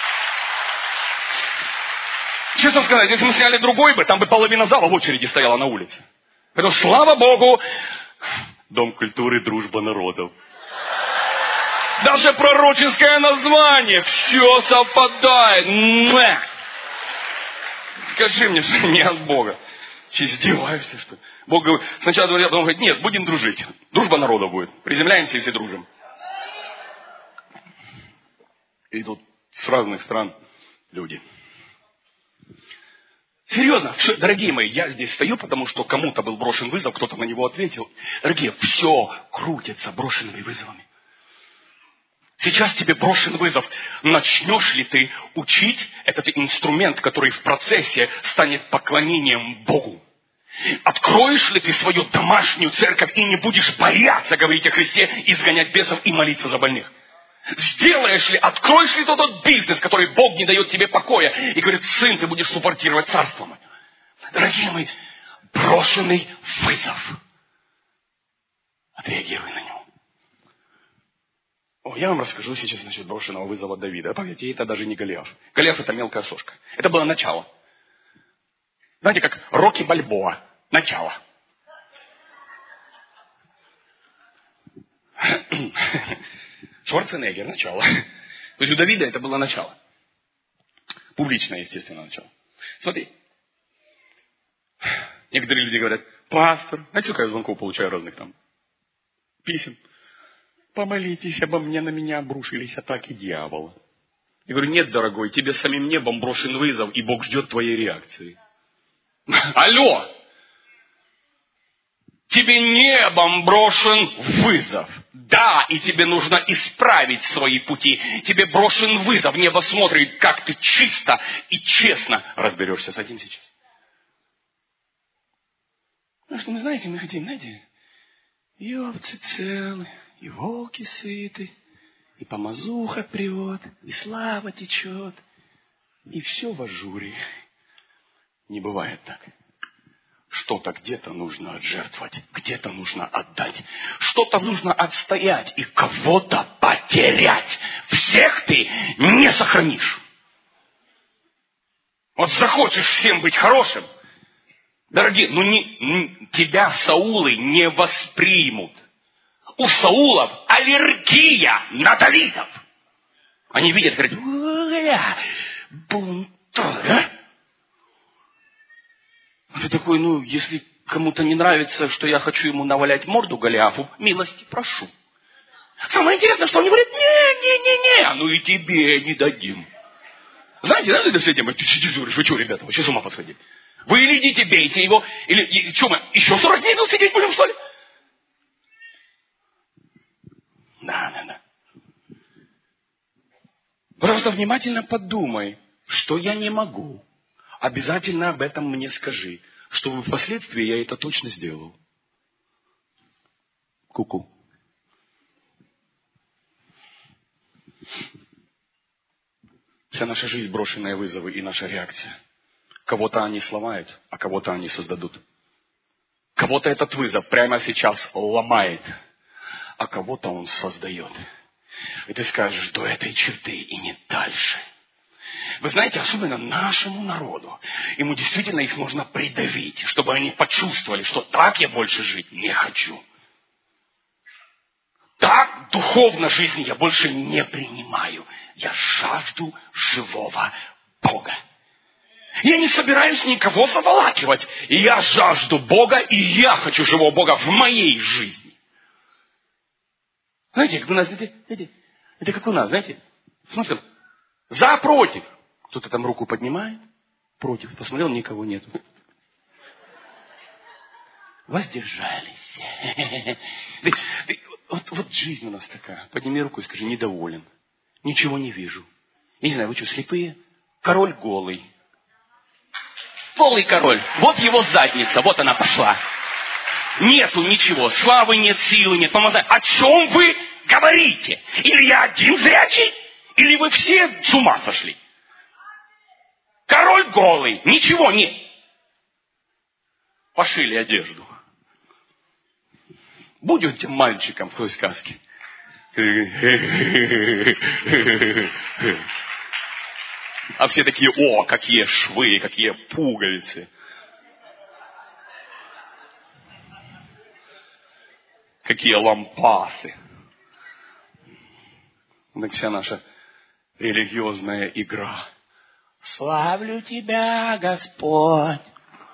Честно сказать, если мы сняли другой бы, там бы половина зала в очереди стояла на улице. Поэтому, слава Богу, Дом культуры «Дружба народов». Даже пророческое название, все совпадает. Муа! Скажи мне, что не от Бога. Че, издеваешься, что ли? Бог говорит, сначала говорит, он говорит: нет, будем дружить. Дружба народов будет. Приземляемся и все дружим. И тут с разных стран люди. Серьезно, все, дорогие мои, я здесь стою, потому что кому-то был брошен вызов, кто-то на него ответил. Дорогие, все крутится брошенными вызовами. Сейчас тебе брошен вызов. Начнешь ли ты учить этот инструмент, который в процессе станет поклонением Богу? Откроешь ли ты свою домашнюю церковь и не будешь бояться говорить о Христе, изгонять бесов и молиться за больных? Сделаешь ли, откроешь ли тот бизнес, который Бог не дает тебе покоя, и говорит: сын, ты будешь суппортировать царство мое. Дорогие мои, брошенный вызов. Отреагируй на него. О, я вам расскажу сейчас насчет брошенного вызова Давида. Поверьте, это даже не Голиаф. Голиаф — это мелкая сошка. Это было начало. Знаете, как Рокки Бальбоа. Начало. Шварценеггер — начало. То есть у Давида это было начало. Публичное, естественно, начало. Смотри. Некоторые люди говорят: пастор, знаете, сколько я звонков получаю разных там писем? Помолитесь обо мне, на меня обрушились атаки дьявола. Я говорю: нет, дорогой, тебе самим небом брошен вызов, и Бог ждет твоей реакции. Алло! Тебе небом брошен вызов. Да, и тебе нужно исправить свои пути. Тебе брошен вызов. Небо смотрит, как ты чисто и честно разберешься с этим сейчас. Ну что, мы знаете, мы хотим, знаете, и овцы целы, и волки сыты, и помазуха прет, и слава течет, и все в ажуре. Не бывает так. Что-то где-то нужно отжертвовать, где-то нужно отдать, что-то нужно отстоять и кого-то потерять. Всех ты не сохранишь. Вот захочешь всем быть хорошим, дорогие, ну не, тебя Саулы не воспримут. У Саулов аллергия на давидов. Они видят, говорят: уля, бунтарь, а? А ты такой: ну, если кому-то не нравится, что я хочу ему навалять морду Голиафу, милости прошу. Самое интересное, что они говорят: не-не-не-не, ну и тебе не дадим. Знаете, да, это все темы? Ты дежуришь, вы что, ребята, вы что, с ума посходили? Вы или идите, бейте его, или, и, что мы, еще сорок дней тут сидеть будем, что ли? Да, да, да. Просто внимательно подумай, что я не могу. Обязательно об этом мне скажи, чтобы впоследствии я это точно сделал. Ку-ку. Вся наша жизнь — брошенные вызовы и наша реакция. Кого-то они сломают, а кого-то они создадут. Кого-то этот вызов прямо сейчас ломает, а кого-то он создает. И ты скажешь: до этой черты и не дальше. Вы знаете, особенно нашему народу, ему действительно их нужно придавить, чтобы они почувствовали, что так я больше жить не хочу. Так духовно жизни я больше не принимаю. Я жажду живого Бога. Я не собираюсь никого заволакивать. И я жажду Бога, и я хочу живого Бога в моей жизни. Знаете, как у нас, знаете, знаете, это как у нас, знаете, смотрим, за, против. Кто-то там руку поднимает, против. Посмотрел, никого нету. воздержались. Вот, вот жизнь у нас такая. Подними руку и скажи, недоволен. Ничего не вижу. Я не знаю, вы что, слепые? Король голый. Голый король. Вот его задница, вот она пошла. Нету ничего, славы нет, силы нет, помазания. О чем вы говорите? Или я один зрячий, или вы все с ума сошли? Король голый, ничего нет. Пошили одежду. Будь этим мальчиком в той сказке. А все такие, о, какие швы, какие пуговицы. Какие лампасы. Так вся наша религиозная игра. Славлю тебя, Господь.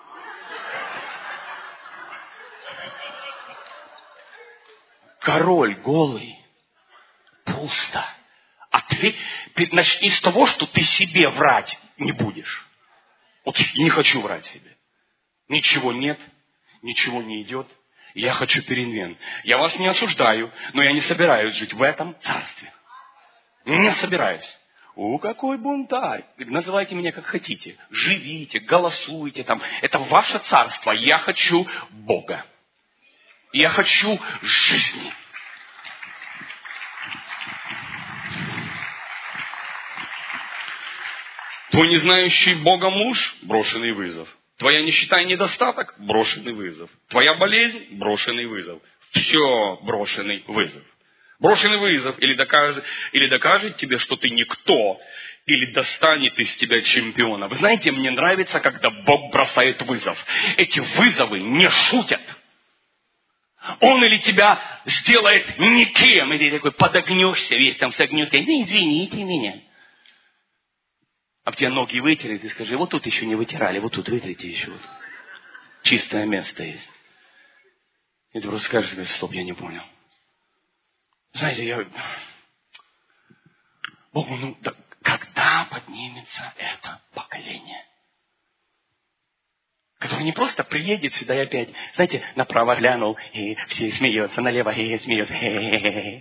Король голый. Пусто. Ответь, начни с того, что ты себе врать не будешь. Вот не хочу врать себе. Ничего нет, ничего не идет. Я хочу перемен. Я вас не осуждаю, но я не собираюсь жить в этом царстве. Не собираюсь. О, какой бунтарь. Называйте меня как хотите. Живите, голосуйте там. Это ваше царство. Я хочу Бога. Я хочу жизни. Твой не знающий Бога муж – брошенный вызов. Твоя нищета и недостаток – брошенный вызов. Твоя болезнь – брошенный вызов. Все брошенный вызов. Брошенный вызов или докажет, или докажет тебе, что ты никто, или достанет из тебя чемпиона. Вы знаете, мне нравится, когда Бог бросает вызов. Эти вызовы не шутят. Он или тебя сделает никем, и ты такой подогнешься, весь там согнешься. Ну, извините меня. А тебе ноги вытерли, ты скажи, вот тут еще не вытирали, вот тут вытрите еще. Вот. Чистое место есть. И ты просто скажешь, стоп, я не понял. Знаете, я... Богу, ну, да, когда поднимется это поколение? Которое не просто приедет сюда и опять, знаете, направо глянул, и все смеются, налево и смеются. Хе-хе-хе.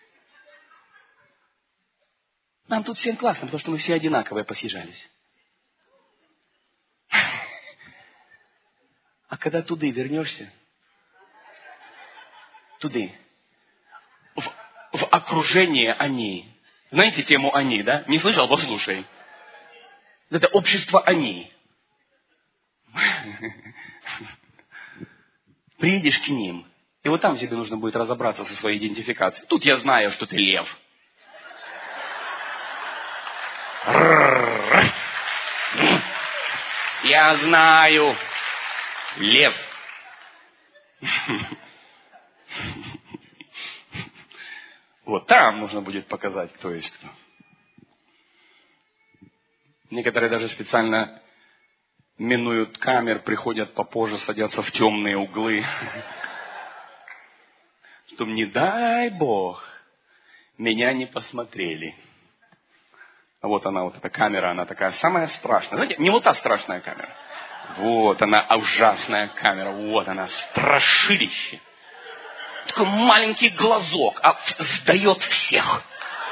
Нам тут всем классно, потому что мы все одинаковые посъезжались. А когда туды вернешься, туды, в, в окружение они. Знаете тему «они», да? Не слышал? Послушай. Это общество «они». Приедешь к ним, и вот там тебе нужно будет разобраться со своей идентификацией. Тут я знаю, что ты лев. Я знаю. Лев. Вот там нужно будет показать, кто есть кто. Некоторые даже специально минуют камер, приходят попозже, садятся в темные углы. Чтобы, не дай Бог, меня не посмотрели. А вот она, вот эта камера, она такая самая страшная. Знаете, не вот та страшная камера. Вот она, ужасная камера. Вот она, страшилище. Такой маленький глазок, а сдает всех.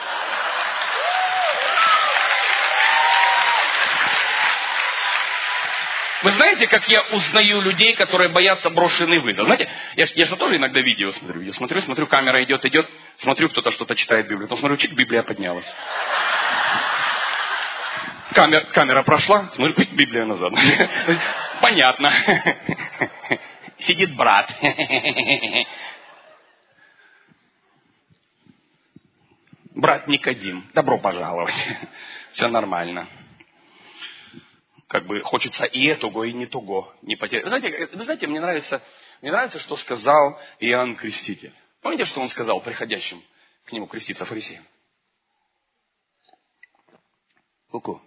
Вы знаете, как я узнаю людей, которые боятся брошенный вызов? Знаете, я, я же тоже иногда видео смотрю. Я смотрю, смотрю, камера идет, идет. Смотрю, кто-то что-то читает Библию. Потом смотрю, чик, Библия поднялась. Камера, камера прошла, смотрю, Библия назад. Понятно. Сидит брат. Брат Никодим, добро пожаловать. Все нормально. Как бы хочется и этого, и не того. Не потерять. Вы знаете, вы знаете, мне нравится, мне нравится, что сказал Иоанн Креститель. Помните, что он сказал приходящим к нему креститься фарисеям? Ку-ку.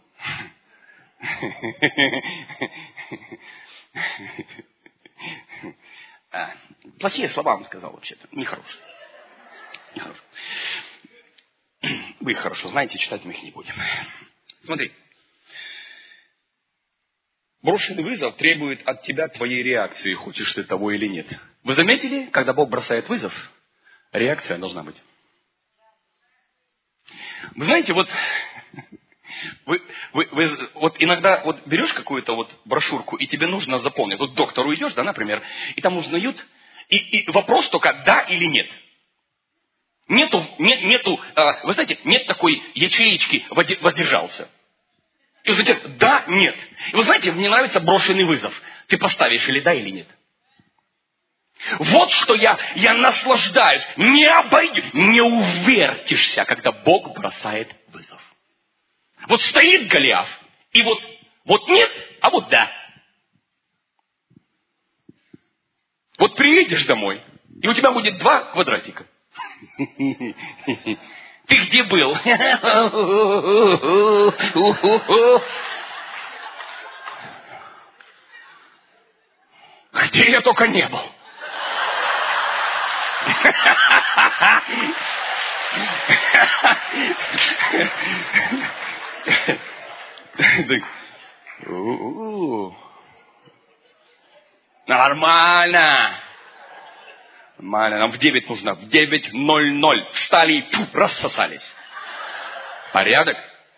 А, плохие слова он сказал вообще-то. Нехорошие. Нехорошие. Вы их хорошо знаете, читать мы их не будем. Смотри. Брошенный вызов требует от тебя твоей реакции, хочешь ты того или нет. Вы заметили, когда Бог бросает вызов, реакция должна быть. Вы знаете, вот, вы, вы, вы, вот иногда вот берешь какую-то вот брошюрку, и тебе нужно заполнить. Вот к доктору идешь, да, например, и там узнают, и, и вопрос только да или нет. Нету, нет, нету, вы знаете, нет такой ячеечки «воздержался». И вы знаете, да, нет. И вы знаете, мне нравится брошенный вызов. Ты поставишь или да, или нет. Вот что я, я наслаждаюсь. Не обойди, не увертишься, когда Бог бросает вызов. Вот стоит Голиаф, и вот, вот нет, а вот да. Вот приедешь домой, и у тебя будет два квадратика. Ты где был? Где я только не был. Нормально. Нормально. Нам в девять нужно. В девять ноль ноль. Встали и пу, рассосались. Порядок?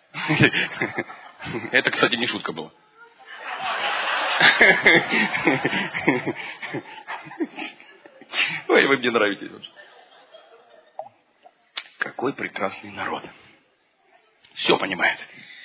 Это, кстати, не шутка была. Ой, вы мне нравитесь. Какой прекрасный народ. Все понимает.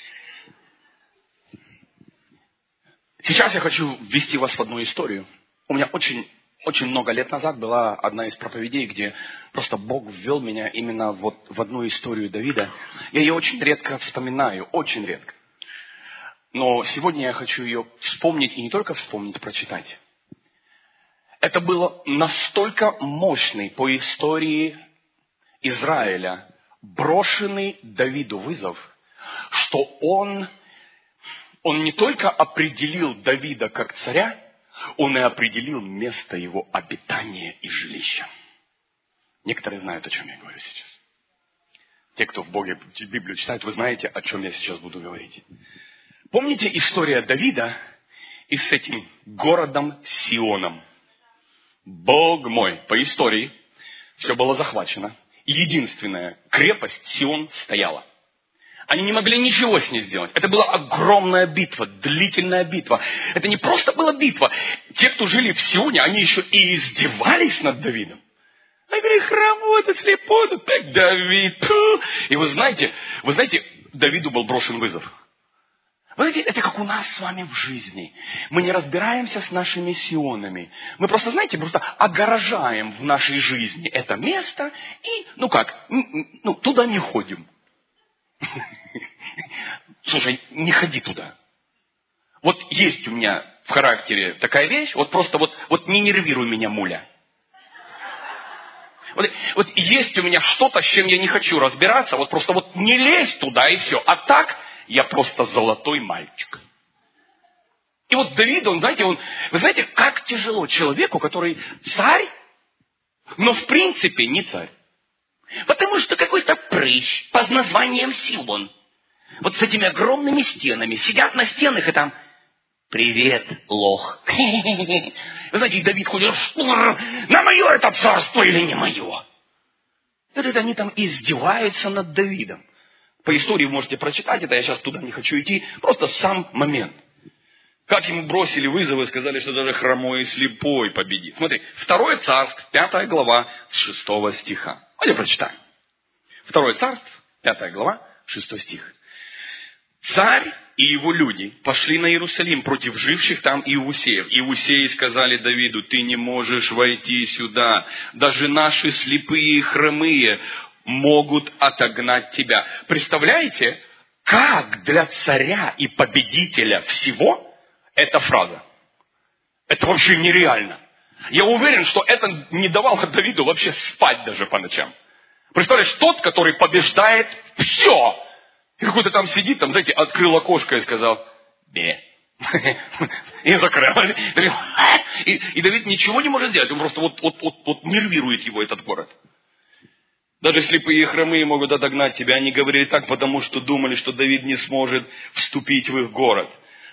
Сейчас я хочу ввести вас в одну историю. У меня очень, очень много лет назад была одна из проповедей, где просто Бог ввел меня именно вот в одну историю Давида. Я ее очень редко вспоминаю, очень редко. Но сегодня я хочу ее вспомнить, и не только вспомнить, прочитать. Это было настолько мощный по истории Израиля, брошенный Давиду вызов, что он, он не только определил Давида как царя, он и определил место его обитания и жилища. Некоторые знают, о чем я говорю сейчас. Те, кто в Боге Библию читают, вы знаете, о чем я сейчас буду говорить. Помните история Давида и с этим городом Сионом? Бог мой, по истории все было захвачено. Единственная крепость Сион стояла. Они не могли ничего с ней сделать. Это была огромная битва, длительная битва. Это не просто была битва. Те, кто жили в Сионе, они еще и издевались над Давидом. Они говорили, хромой, ты слепой, ну так Давид. Пу. И вы знаете, вы знаете, Давиду был брошен вызов. Вы знаете, это как у нас с вами в жизни. Мы не разбираемся с нашими Сионами. Мы просто, знаете, просто огорожаем в нашей жизни это место и, ну как, ну, туда не ходим. Слушай, не ходи туда. Вот есть у меня в характере такая вещь, вот просто вот, вот не нервируй меня, муля. Вот, вот есть у меня что-то, с чем я не хочу разбираться, вот просто вот не лезь туда и все. А так я просто золотой мальчик. И вот Давид, он, знаете, он, вы знаете, как тяжело человеку, который царь, но в принципе не царь. Потому что какой-то прыщ под названием Сион, вот с этими огромными стенами, сидят на стенах и там «Привет, лох». Вы знаете, Давид ходит, на мое это царство или не мое? Вот это они там издеваются над Давидом. По истории вы можете прочитать это, я сейчас туда не хочу идти, просто сам момент. Как ему бросили вызов и сказали, что даже хромой и слепой победит. Смотри, Второе царство, пятая глава, с шестого стиха. Давайте прочитаем. Второе царство, пятая глава, шестой стих. Царь и его люди пошли на Иерусалим против живших там иудеев. Иудеи сказали Давиду, ты не можешь войти сюда. Даже наши слепые и хромые могут отогнать тебя. Представляете, как для царя и победителя всего эта фраза? Это вообще нереально. Я уверен, что это не давало Давиду вообще спать даже по ночам. Представляешь, тот, который побеждает все. И какой-то там сидит, там, знаете, открыл окошко и сказал, бе. И закрыл. И, и Давид ничего не может сделать. Он просто вот, вот, вот, вот нервирует его этот город. Даже слепые и хромые могут отогнать тебя. Они говорили так, потому что думали, что Давид не сможет вступить в их город.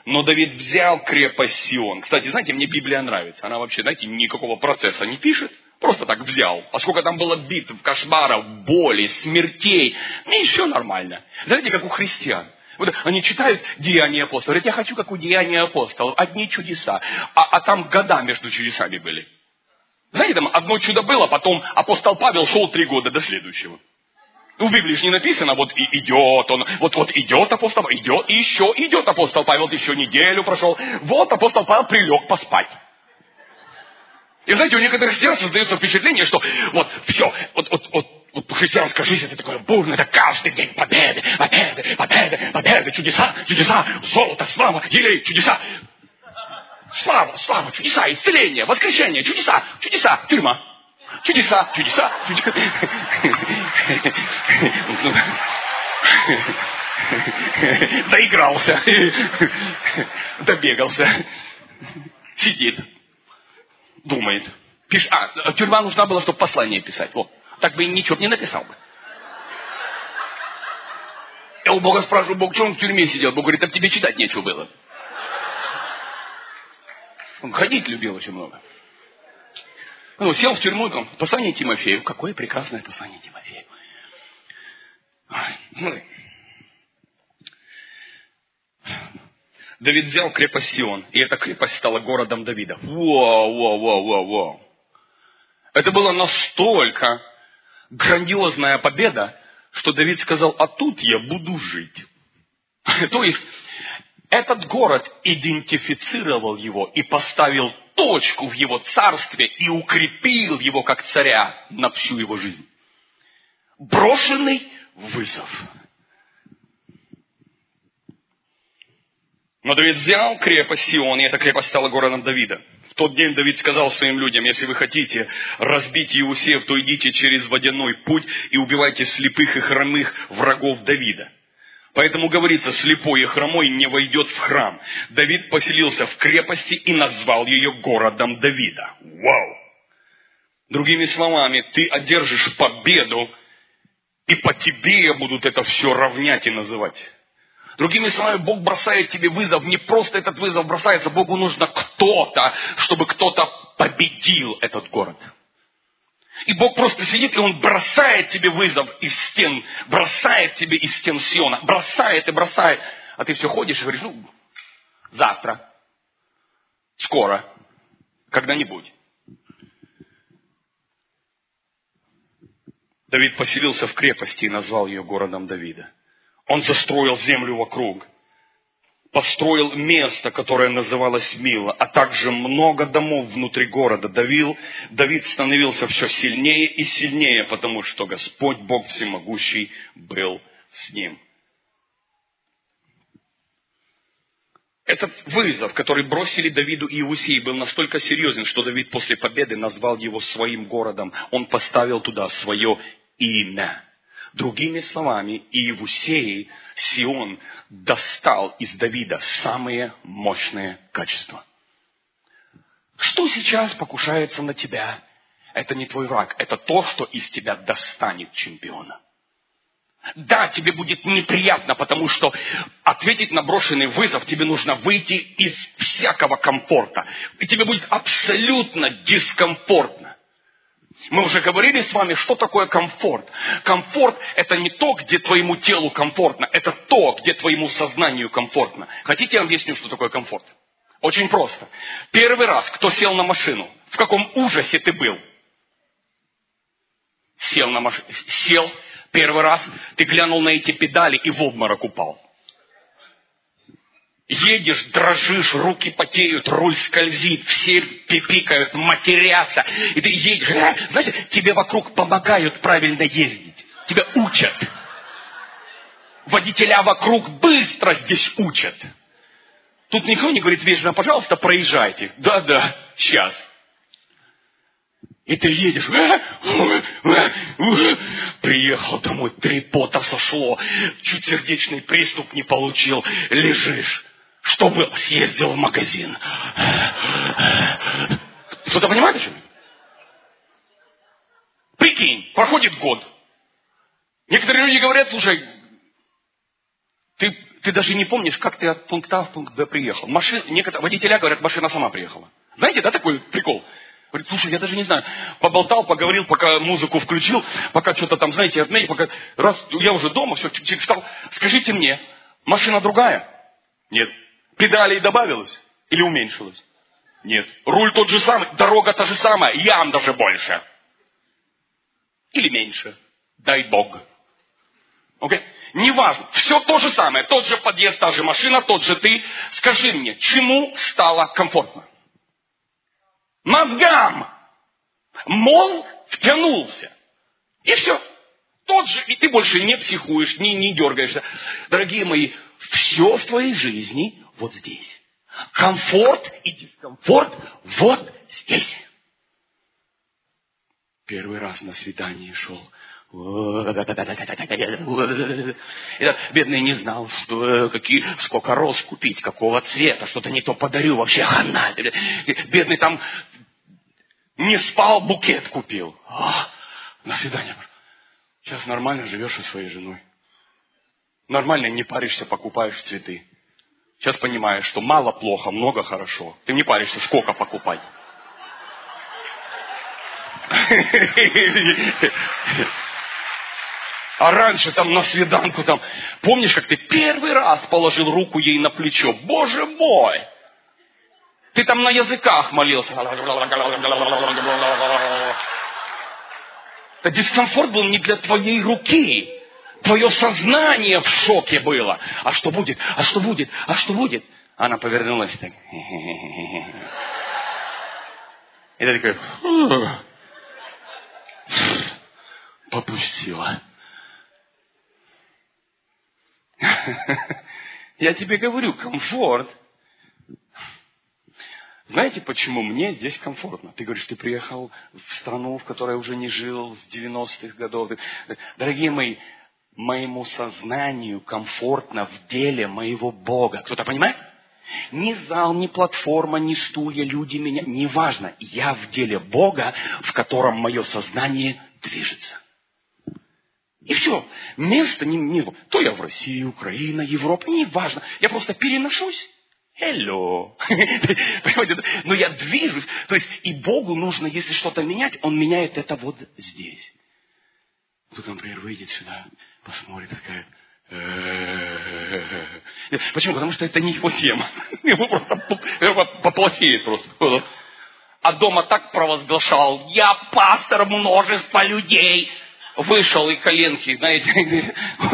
Но Давид взял крепость Сион. Кстати, знаете, мне Библия нравится. Она вообще, знаете, никакого процесса не пишет. Просто так взял. А сколько там было битв, кошмаров, боли, смертей. И все нормально. Знаете, как у христиан. Вот они читают Деяния апостолов. Говорят, я хочу, как у Деяния апостолов. Одни чудеса. А, а там года между чудесами были. Знаете, там одно чудо было, потом апостол Павел шел три года до следующего. В Библии же не написано, вот и идет он, вот, вот идет апостол, идет, и еще идет апостол Павел, еще неделю прошел. Вот апостол Павел прилег поспать. И знаете, у некоторых христиан создается впечатление, что вот все, вот, вот, вот, вот христианская жизнь это такое бурное, это каждый день победы, победы, победы, победы, чудеса, чудеса, золото, слава, елей, чудеса. Слава, слава, чудеса, исцеление, воскрешение, чудеса, чудеса, тюрьма. Чудеса, чудеса, чудеса. Доигрался, добегался, сидит, думает. Пишет, а, тюрьма нужна была, чтобы послание писать. Вот. Так бы и ничего бы не написал бы. Я у Бога спрашиваю, Бог, что он в тюрьме сидел? Бог говорит, так тебе читать нечего было. Он ходить любил очень много. Ну, сел в тюрьму, там, послание Тимофею. Какое прекрасное послание Тимофею. Смотри. Давид взял крепость Сион, и эта крепость стала городом Давида. Вау, вау, вау, вау, вау. Это была настолько грандиозная победа, что Давид сказал, а тут я буду жить. То есть, этот город идентифицировал его и поставил точку в его царстве и укрепил его как царя на всю его жизнь. Брошенный вызов. Но Давид взял крепость Сион, и эта крепость стала городом Давида. В тот день Давид сказал своим людям, если вы хотите разбить Иусеев, то идите через водяной путь и убивайте слепых и хромых врагов Давида. Поэтому говорится, слепой и хромой не войдет в храм. Давид поселился в крепости и назвал ее городом Давида. Вау! Другими словами, ты одержишь победу, и по тебе будут это все равнять и называть. Другими словами, Бог бросает тебе вызов. Не просто этот вызов бросается, Богу нужно кто-то, чтобы кто-то победил этот город. И Бог просто сидит, и Он бросает тебе вызов из стен, бросает тебе из стен Сиона, бросает и бросает. А ты все ходишь и говоришь, ну, завтра, скоро, когда-нибудь. Давид поселился в крепости и назвал ее городом Давида. Он застроил землю вокруг, построил место, которое называлось Мило, а также много домов внутри города. Давид, Давид становился все сильнее и сильнее, потому что Господь, Бог Всемогущий, был с ним. Этот вызов, который бросили Давиду и Иусеи, был настолько серьезен, что Давид после победы назвал его своим городом. Он поставил туда свое имя. Другими словами, Иусей, Сион, достал из Давида самые мощные качества. Что сейчас покушается на тебя? Это не твой враг, это то, что из тебя достанет чемпиона. Да, тебе будет неприятно, потому что ответить на брошенный вызов тебе нужно выйти из всякого комфорта. И тебе будет абсолютно дискомфортно. Мы уже говорили с вами, что такое комфорт. Комфорт – это не то, где твоему телу комфортно, это то, где твоему сознанию комфортно. Хотите, я объясню, что такое комфорт? Очень просто. Первый раз, кто сел на машину, в каком ужасе ты был? Сел на машину, сел первый раз, ты глянул на эти педали и в обморок упал. Едешь, дрожишь, руки потеют, руль скользит, все пипикают, матерятся. И ты едешь, знаете, тебе вокруг помогают правильно ездить. Тебя учат. Водителя вокруг быстро здесь учат. Тут никто не говорит вежливо, пожалуйста, проезжайте. Да-да, сейчас. И ты едешь, приехал домой, три пота сошло, чуть сердечный приступ не получил, лежишь. Что было? Съездил в магазин. Кто-то понимает, о чем? Прикинь, проходит год. Некоторые люди говорят, слушай, ты ты даже не помнишь, как ты от пункта А в пункт Б приехал. Машин, некоторые водителя говорят, машина сама приехала. Знаете, да, такой прикол? Говорит, слушай, я даже не знаю, поболтал, поговорил, пока музыку включил, пока что-то там, знаете, отмей, пока раз я уже дома, все, чик-чик стал. Скажите мне, машина другая? Нет. Педалей добавилось или уменьшилось? Нет. Руль тот же самый, дорога та же самая, ям даже больше. Или меньше. Дай Бог. Окей? Неважно. Все то же самое. Тот же подъезд, та же машина, тот же ты. Скажи мне, чему стало комфортно? Мозгам. Мозг втянулся. И все. Тот же, и ты больше не психуешь, не, не дергаешься. Дорогие мои, все в твоей жизни вот здесь. Комфорт и дискомфорт вот здесь. Первый раз на свидание шел. Этот бедный не знал, что, какие, сколько роз купить, какого цвета, что-то не то подарю, вообще хана. Бедный там не спал, букет купил. А, на свидание. Сейчас нормально живешь со своей женой. Нормально не паришься, покупаешь цветы. Сейчас понимаешь, что мало плохо, много хорошо. Ты не паришься, сколько покупать. А раньше там на свиданку, там, помнишь, как ты первый раз положил руку ей на плечо? Боже мой! Ты там на языках молился. Это дискомфорт был не для твоей руки. Твое сознание в шоке было. А что будет? А что будет? А что будет? Она повернулась так. И ты такой... Попустила. Я тебе говорю, комфорт. Знаете, почему мне здесь комфортно? Ты говоришь, ты приехал в страну, в которой уже не жил с девяностых годов. Дорогие мои, моему сознанию комфортно в деле моего Бога. Кто-то понимает? Ни зал, ни платформа, ни стулья, люди меня... Неважно. Я в деле Бога, в котором мое сознание движется. И все. Место не, не... То я в России, Украина, Европа. Не важно. Я просто переношусь. Hello. Но я движусь. То есть и Богу нужно, если что-то менять, Он меняет это вот здесь. Тут, например, выйдет сюда, посмотрит, такая... Почему? Потому что это не его тема. Ему просто поплохеет просто. А дома так провозглашал: я пастор множества людей. Вышел и коленки, знаете,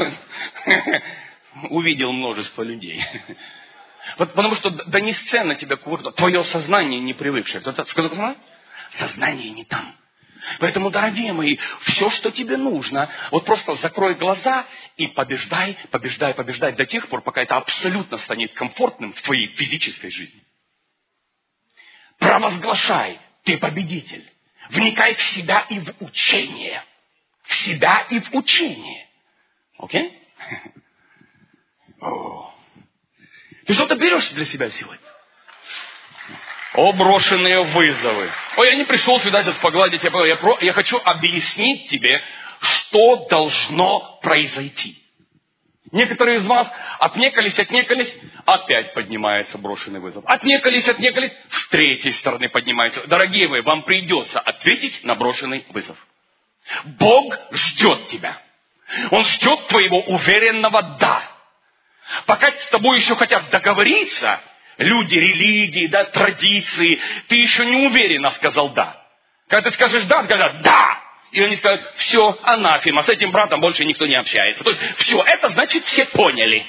увидел множество людей. Вот потому что да не сцена тебя курит, твое сознание не привыкшее. Кто-то сказал, сознание не там. Поэтому, дорогие мои, все, что тебе нужно, вот просто закрой глаза и побеждай, побеждай, побеждай до тех пор, пока это абсолютно станет комфортным в твоей физической жизни. Провозглашай, ты победитель. Вникай в себя и в учение. В себя и в учение. Окей? Okay? Ты что-то берешь для себя сегодня? О, брошенные вызовы. Ой, я не пришел сюда сейчас погладить, я, я, про, я хочу объяснить тебе, что должно произойти. Некоторые из вас отнекались, отнекались, опять поднимается брошенный вызов. Отнекались, отнекались, с третьей стороны поднимается. Дорогие мои, вам придется ответить на брошенный вызов. Бог ждет тебя. Он ждет твоего уверенного «да». Пока с тобой еще хотят договориться, люди, религии, да, традиции, ты еще не уверенно сказал «да». Когда ты скажешь «да», говорят «да». И они скажут: все, анафема, с этим братом больше никто не общается. То есть все, это значит все поняли.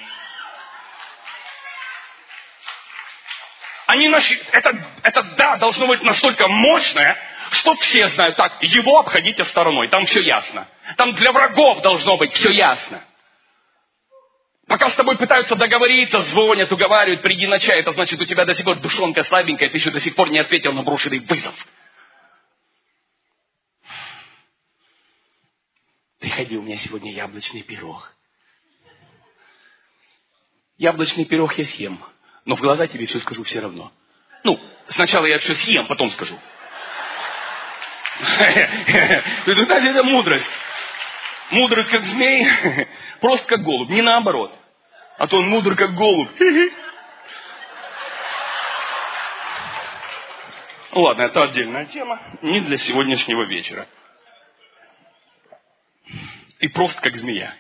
Они наши, это, это «да» должно быть настолько мощное, что все знают: так, его обходите стороной, там все ясно. Там для врагов должно быть все ясно. Пока с тобой пытаются договориться, звонят, уговаривают, приди на чай, это значит, у тебя до сих пор душонка слабенькая, ты еще до сих пор не ответил на брошенный вызов. Приходи, у меня сегодня яблочный пирог. Яблочный пирог я съем, но в глаза тебе все скажу все равно. Ну, сначала я все съем, потом скажу. Вы знаете, это мудрость. Мудрость как змей, просто как голубь, не наоборот. А то он мудр, как голубь. Ну ладно, это отдельная тема. Не для сегодняшнего вечера. И прост, как змея.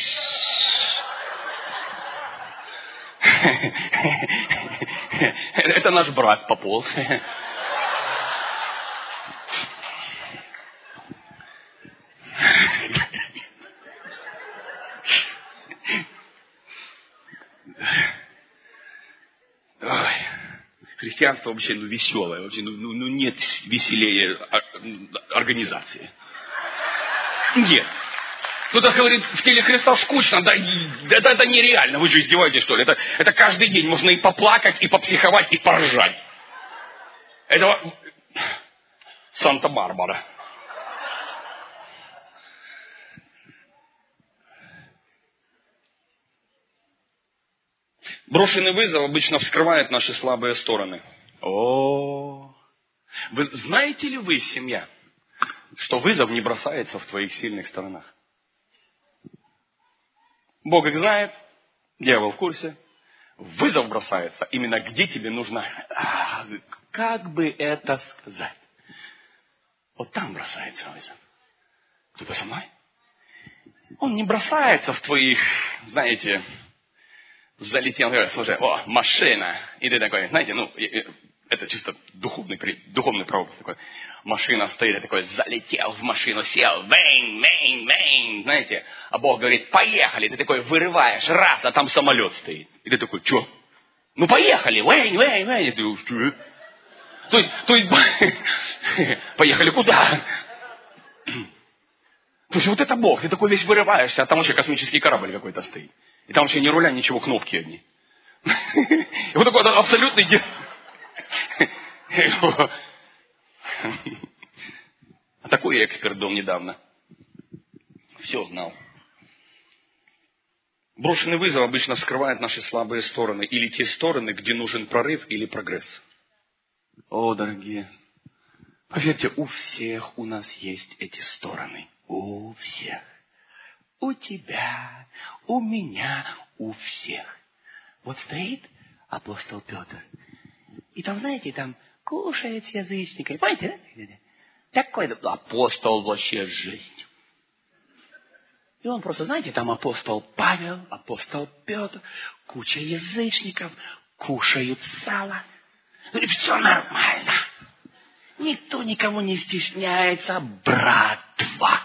Это наш брат пополз. Ой, христианство вообще ну, веселое. Вообще, ну, ну, нет веселее организации. Нет. Кто-то говорит, в теле Христа скучно, да, это, это нереально. Вы же издеваетесь, что ли? Это, это каждый день можно и поплакать, и попсиховать, и поржать. Это Санта-Барбара. Брошенный вызов обычно вскрывает наши слабые стороны. О, вы знаете ли вы, семья, что вызов не бросается в твоих сильных сторонах? Бог их знает, дьявол в курсе. Вызов бросается именно где тебе нужно, а, как бы это сказать. Вот там бросается вызов. Кто-то со мной? Он не бросается в твоих, знаете, залетел, говорит, слушай, о, машина. И ты такой, знаете, ну, это чисто духовный, духовный прообраз такой. Машина стоит, и такой, залетел в машину, сел, бэнг, бэнг, бэнг, знаете. А Бог говорит, поехали. Ты такой вырываешь, раз, а там самолет стоит. И ты такой, что? Ну, поехали, бэнг, бэнг, бэнг. Ты, что? То есть, то есть, поехали куда? То есть, вот это Бог, ты такой весь вырываешься, а там вообще космический корабль какой-то стоит. И там вообще ни руля, ничего, кнопки одни. И вот такой абсолютный... А такой я эксперт был недавно. Все знал. Брошенный вызов обычно скрывает наши слабые стороны. Или те стороны, где нужен прорыв или прогресс. О, дорогие, поверьте, у всех у нас есть эти стороны. У всех. У тебя, у меня, у всех. Вот стоит апостол Петр. И там, знаете, там кушает с язычниками. Понимаете, да? Такой апостол вообще жизнь. И он просто, знаете, там апостол Павел, апостол Петр, куча язычников, кушают сало. И все нормально. Никто никому не стесняется, братва.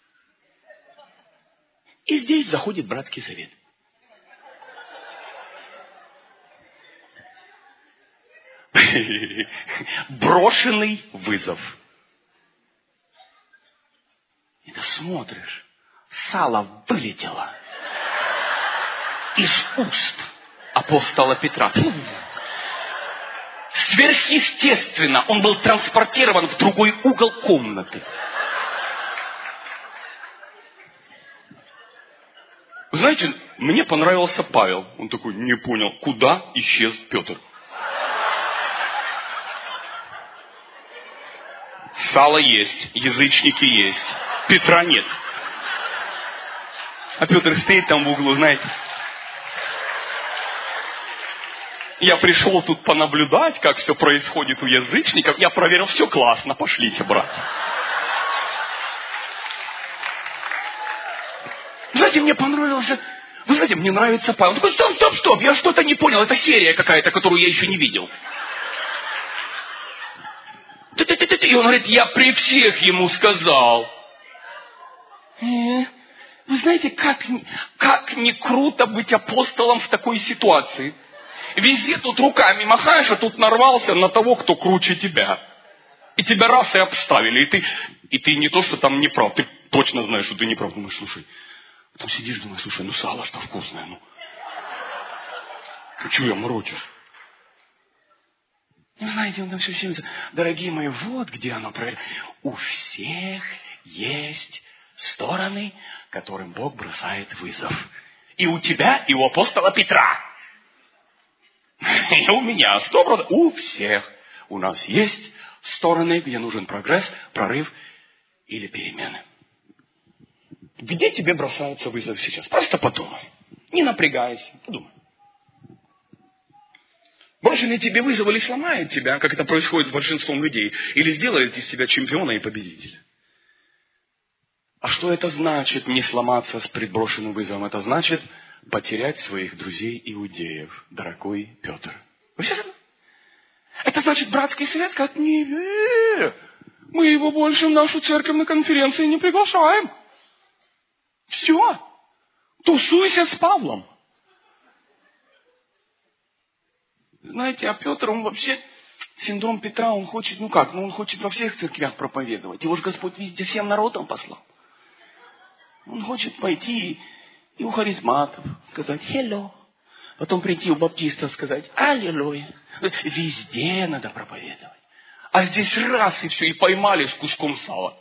И здесь заходит братский совет. Брошенный вызов. И ты смотришь, сало вылетело из уст апостола Петра. Сверхъестественно он был транспортирован в другой угол комнаты. Вы знаете, мне понравился Павел. Он такой, не понял, куда исчез Петр. Сало есть, язычники есть, Петра нет. А Петр стоит там в углу, знаете. Я пришел тут понаблюдать, как все происходит у язычников. Я проверил, все классно, пошлите, брат. Знаете, мне понравился... Вы знаете, мне нравится Павел. Он такой, стоп, стоп, стоп, я что-то не понял. Это серия какая-то, которую я еще не видел. И он говорит, я при всех ему сказал. Вы знаете, как, как не круто быть апостолом в такой ситуации. Везде тут руками махаешь, а тут нарвался на того, кто круче тебя. И тебя раз и обставили. И ты, и ты не то, что там не прав. Ты точно знаешь, что ты не прав. Думаешь, слушай, потом сидишь, думаешь, слушай, ну сало-то вкусное, ну. Ну что я морочусь? Ну, знаете, он там все сидит. Дорогие мои, вот где оно проверяет. У всех есть стороны, которым Бог бросает вызов. И у тебя, и у апостола Петра. И у меня сто процентов. У всех у нас есть стороны, где нужен прогресс, прорыв или перемены. Где тебе бросается вызов сейчас? Просто подумай. Не напрягайся, подумай. Брошенный тебе вызов или сломает тебя, как это происходит с большинством людей, или сделает из тебя чемпиона и победителя. А что это значит не сломаться с предброшенным вызовом? Это значит потерять своих друзей-иудеев, дорогой Петр. Вы все знаете? Это значит братский совет, сказать, не, мы его больше в нашу церковь на конференции не приглашаем. Все. Тусуйся с Павлом. Знаете, а Петр, он вообще, синдром Петра, он хочет, ну как, ну он хочет во всех церквях проповедовать. Его же Господь везде всем народам послал. Он хочет пойти и у харизматов сказать «Hello». Потом прийти у баптистов сказать «Аллилуйя». Везде надо проповедовать. А здесь раз и все, и поймали с куском сала.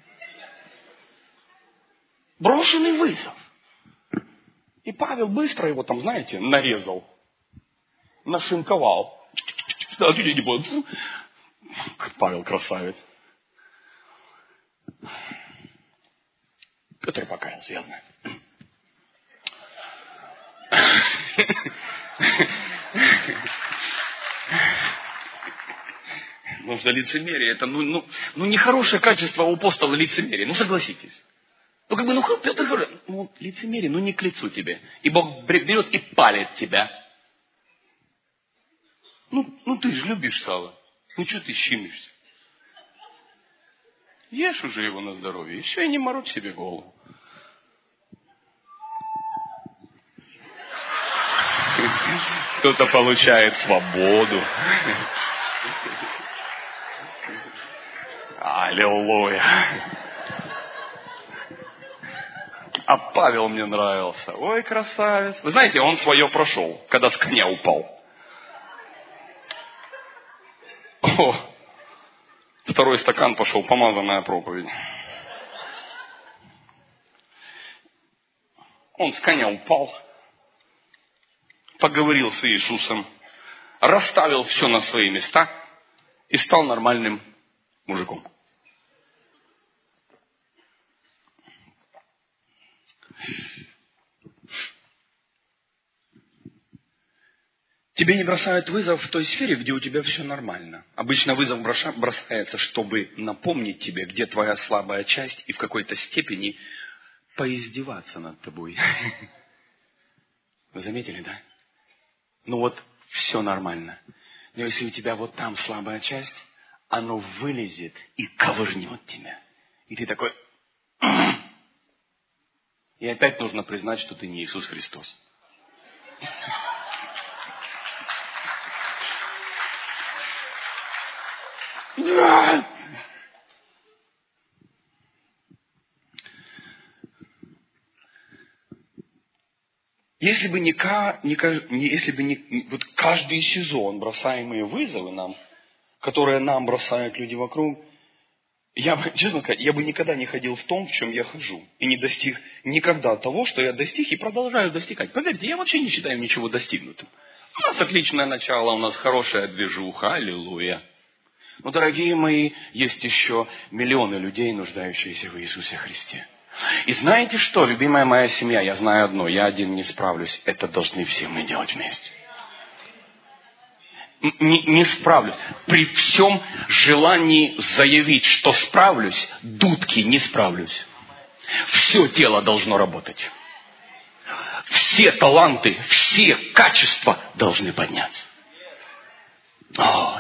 Брошенный вызов. И Павел быстро его там, знаете, нарезал. Нашинковал. Павел красавец. Петр покаялся, я знаю. Ну, за лицемерие, это ну, ну, ну нехорошее качество у апостола лицемерие. Ну, согласитесь. Ну, как бы, ну, Петр говорит, ну, лицемерие, ну, не к лицу тебе. И Бог берет и палит тебя. Ну, ну ты же любишь сало. Ну, что ты щемишься? Ешь уже его на здоровье. Еще и не морочь себе голову. Кто-то получает свободу. Аллилуйя. А Павел мне нравился. Ой, красавец. Вы знаете, он свое прошел, когда с коня упал. О, второй стакан пошел, помазанная проповедь. Он с коня упал, поговорил с Иисусом, расставил все на свои места и стал нормальным мужиком. Тебе не бросают вызов в той сфере, где у тебя все нормально. Обычно вызов бросается, чтобы напомнить тебе, где твоя слабая часть, и в какой-то степени поиздеваться над тобой. Вы заметили, да? Ну вот, все нормально. Но если у тебя вот там слабая часть, оно вылезет и ковырнет тебя. И ты такой... И опять нужно признать, что ты не Иисус Христос. Если бы, не, не, если бы не, вот каждый сезон бросаемые вызовы нам, которые нам бросают люди вокруг, я бы, честно сказать, я бы никогда не ходил в том, в чем я хожу. И не достиг никогда того, что я достиг и продолжаю достигать. Поверьте, я вообще не считаю ничего достигнутым. У нас отличное начало, у нас хорошая движуха, аллилуйя. Но, дорогие мои, есть еще миллионы людей, нуждающиеся в Иисусе Христе. И знаете что, любимая моя семья, я знаю одно, я один не справлюсь. Это должны все мы делать вместе. Не, не справлюсь. При всем желании заявить, что справлюсь, дудки не справлюсь. Все тело должно работать. Все таланты, все качества должны подняться. О,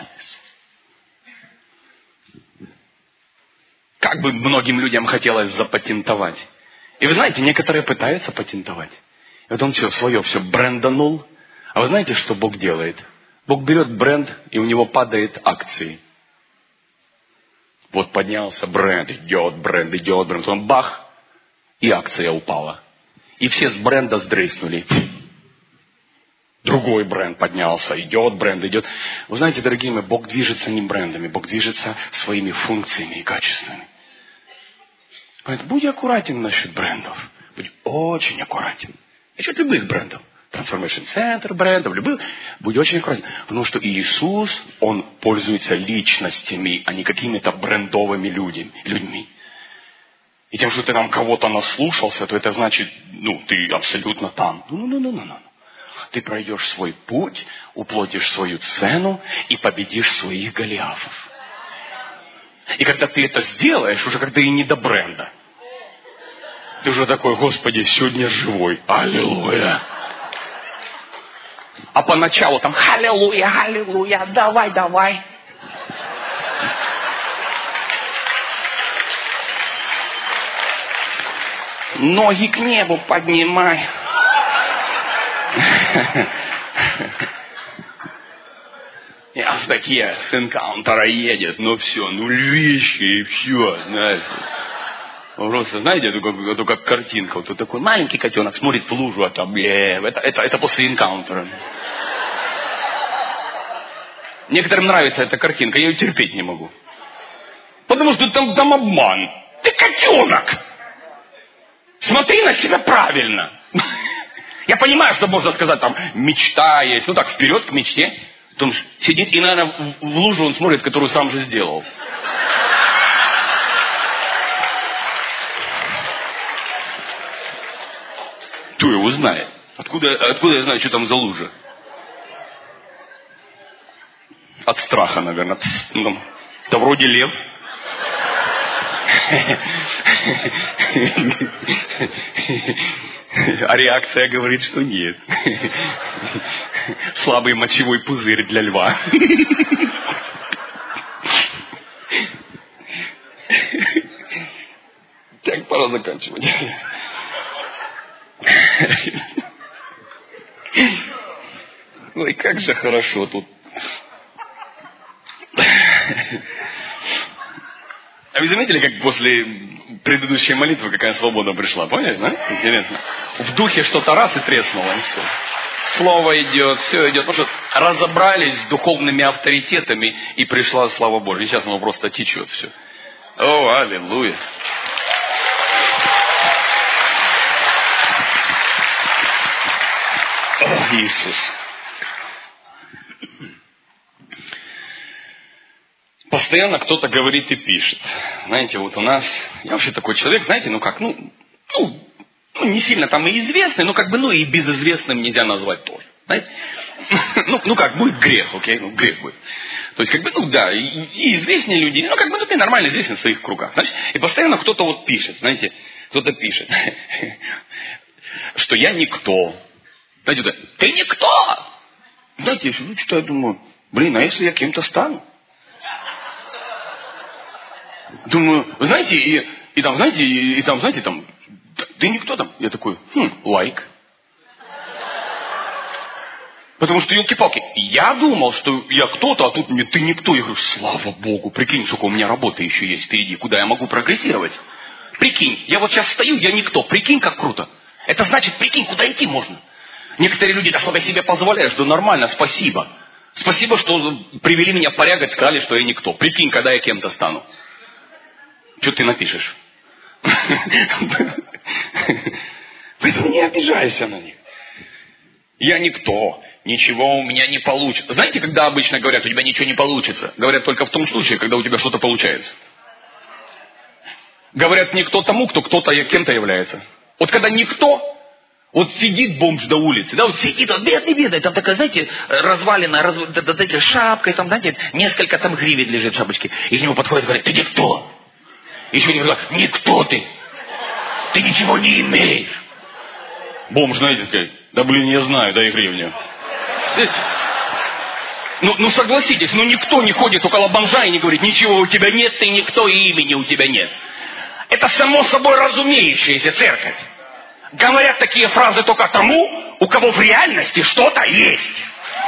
как бы многим людям хотелось запатентовать. И вы знаете, некоторые пытаются патентовать. И вот он все, свое все бренданул. А вы знаете, что Бог делает? Бог берет бренд, и у него падают акции. Вот поднялся бренд, идет бренд, идет бренд. Он бах, и акция упала. И все с бренда сдрыснули. Другой бренд поднялся, идет бренд, идет. Вы знаете, дорогие мои, Бог движется не брендами, Бог движется своими функциями и качествами. Поэтому будь аккуратен насчет брендов. Будь очень аккуратен. Насчет любых брендов. Transformation Center брендов, любых. Будь очень аккуратен. Потому что Иисус, Он пользуется личностями, а не какими-то брендовыми людьми. и тем, что ты там кого-то наслушался, то это значит, ну, ты абсолютно там. Ну-ну-ну-ну-ну. Ты пройдешь свой путь, уплатишь свою цену и победишь своих Голиафов. И когда ты это сделаешь, уже когда и не до бренда, ты уже такой: Господи, сегодня живой. Аллилуйя. А поначалу там: аллилуйя, аллилуйя, давай, давай. Ноги к небу поднимай. Я в такие с энкаунтера едет, ну все, ну львище и все, знаешь. Просто, знаете, это как, это как картинка. Вот такой маленький котенок смотрит в лужу, а там, блин, это, это, это после энкаунтера. Некоторым нравится эта картинка, я ее терпеть не могу. Потому что там, там обман. Ты котенок! Смотри на себя правильно. Я понимаю, что можно сказать, там, мечта есть. Ну так, вперед к мечте. Потом сидит и, наверное, в лужу он смотрит, которую сам же сделал. Кто его знает? Откуда, откуда я знаю, что там за лужа? От страха, наверное. Ну, да вроде лев. А реакция говорит, что нет. Слабый мочевой пузырь для льва. Так, пора заканчивать. Ой, как же хорошо тут. А вы заметили, как после предыдущей молитвы какая свобода пришла? Поняли, да? Интересно. В духе что-то раз и треснуло, и все. Слово идет, все идет. Потому что разобрались с духовными авторитетами, и пришла слава Божья. И сейчас оно просто течет все. О, аллилуйя. О, Иисус. Постоянно кто-то говорит и пишет. Знаете, вот у нас, я вообще такой человек, знаете, ну как, ну, ну, ну не сильно там и известный, но как бы, ну и безызвестным нельзя назвать тоже. Знаете? Ну, ну как, будет грех, окей, ну грех будет. То есть, как бы, ну да, и, и известнее люди, ну как бы, ну ты нормально известен в своих кругах. Значит, и постоянно кто-то вот пишет, знаете, кто-то пишет, что я никто. Знаете, ты никто! Знаете, я сижу, что я думаю, блин, а если я кем-то стану? Думаю, вы знаете, и, и там, знаете, и, и там, знаете, там, ты никто там? Я такой, хм, лайк. Потому что, елки-палки, я думал, что я кто-то, а тут мне ты никто. Я говорю, слава Богу, прикинь, сколько у меня работы еще есть впереди, куда я могу прогрессировать. Прикинь, я вот сейчас стою, я никто, прикинь, как круто. Это значит, прикинь, куда идти можно. Некоторые люди, да что ты себе позволяешь, да нормально, спасибо. Спасибо, что привели меня в порядок, сказали, что я никто. Прикинь, когда я кем-то стану. Что ты напишешь? Поэтому не обижайся на них. Я никто. Ничего у меня не получится. Знаете, когда обычно говорят, у тебя ничего не получится? Говорят только в том случае, когда у тебя что-то получается. Говорят никто тому, кто кто-то кем-то является. Вот когда никто, вот сидит бомж до улицы, да, вот сидит, вот бедный-бедный, там такая, знаете, развалина, раз, знаете, шапкой, там, знаете, несколько там гривен лежит в шапочке. И к нему подходит и говорит, ты никто. Еще не говорят, никто ты. Ты ничего не имеешь. Бомж, знаете, такой, да блин, я знаю, дай гривню. Ну, ну согласитесь, ну никто не ходит около бомжа и не говорит, ничего у тебя нет, ты никто и имени у тебя нет. Это само собой разумеющаяся церковь. Говорят такие фразы только тому, у кого в реальности что-то есть.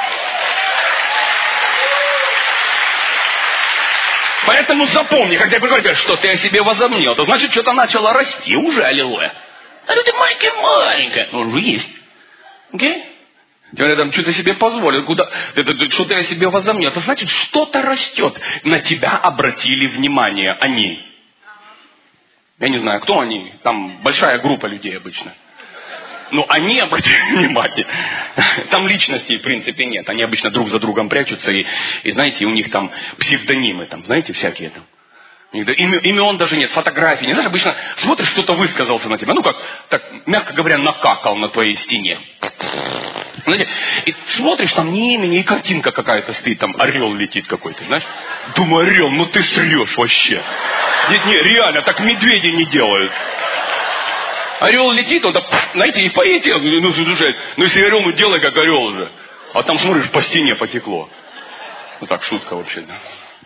Поэтому запомни, когда вы говорите, что ты о себе возомнил, то значит, что-то начало расти уже, аллилуйя. А ты маленькая-маленькая. Ну, уже есть. Окей? Говорят, там, что ты себе позволил, куда, что ты о себе возомнил. Это значит, что-то растет. На тебя обратили внимание они. Я не знаю, кто они. Там большая группа людей обычно. Но они обратили внимание. Там личностей, в принципе, нет. Они обычно друг за другом прячутся. И, и знаете, у них там псевдонимы, там, знаете, всякие там. Име, имен даже нет, фотографий. Не знаешь, обычно смотришь, кто-то высказался на тебя. Ну как, так, мягко говоря, накакал на твоей стене. Знаете, и смотришь, там ни имени, и картинка какая-то стоит, там орел летит какой-то, знаешь. Думаю, орел, ну ты срешь вообще. Нет, не, реально, так медведи не делают. Орел летит, он так, знаете, и полетел. Ну, слушай, ну если орел, ну делай как орел уже. А там смотришь, по стене потекло. Ну так, шутка вообще, да.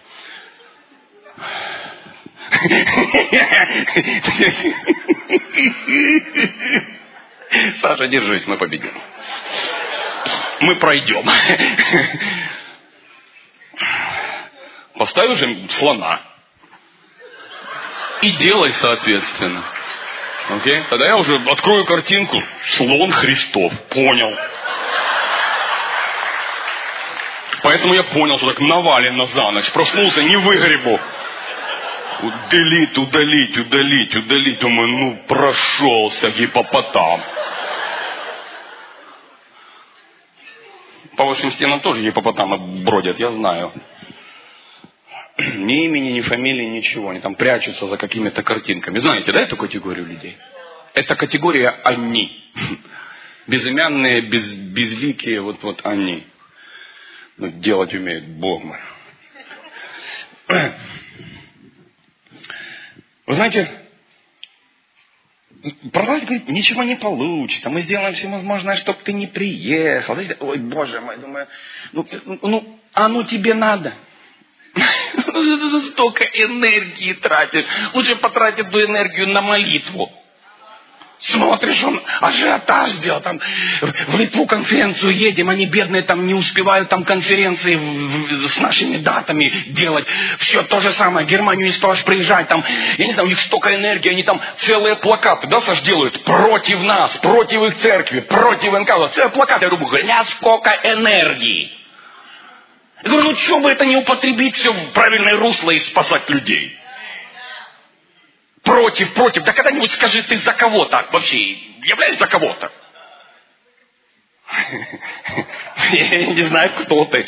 Саша, держись, мы победим. Мы пройдем. Поставь уже слона. И делай соответственно. Окей? Тогда я уже открою картинку. Слон Христов. Понял. Поэтому я понял, что так навалено за ночь. Проснулся, не выгребу. Удалить, удалить, удалить, удалить. Думаю, ну прошелся гипопотам. По вашим стенам тоже гипопотамы бродят, я знаю. Ни имени, ни фамилии, ничего. Они там прячутся за какими-то картинками. Знаете, да, эту категорию людей? Это категория «они». Безымянные, без, безликие, вот, вот они. Но делать умеют, Бог мой. Вы знаете, продавать, говорит, ничего не получится. Мы сделаем все возможное, чтобы ты не приехал. Ой, Боже мой, думаю, ну, ну а ну тебе надо. Столько энергии тратишь. Лучше потратить эту энергию на молитву. Смотришь, он ажиотаж сделал, там в Литву конференцию едем, они бедные там не успевают там конференции в, в, с нашими датами делать. Все то же самое, Германию не успеваешь приезжать, там, я не знаю, у них столько энергии, они там целые плакаты, да, Саш, делают против нас, против их церкви, против эн ка вэ. Целые плакаты, я говорю, гля, сколько энергии. Я говорю, ну что бы это не употребить все в правильное русло и спасать людей? Против, против. Да когда-нибудь скажи, ты за кого так вообще? Являешься за кого-то? Я не знаю, кто ты.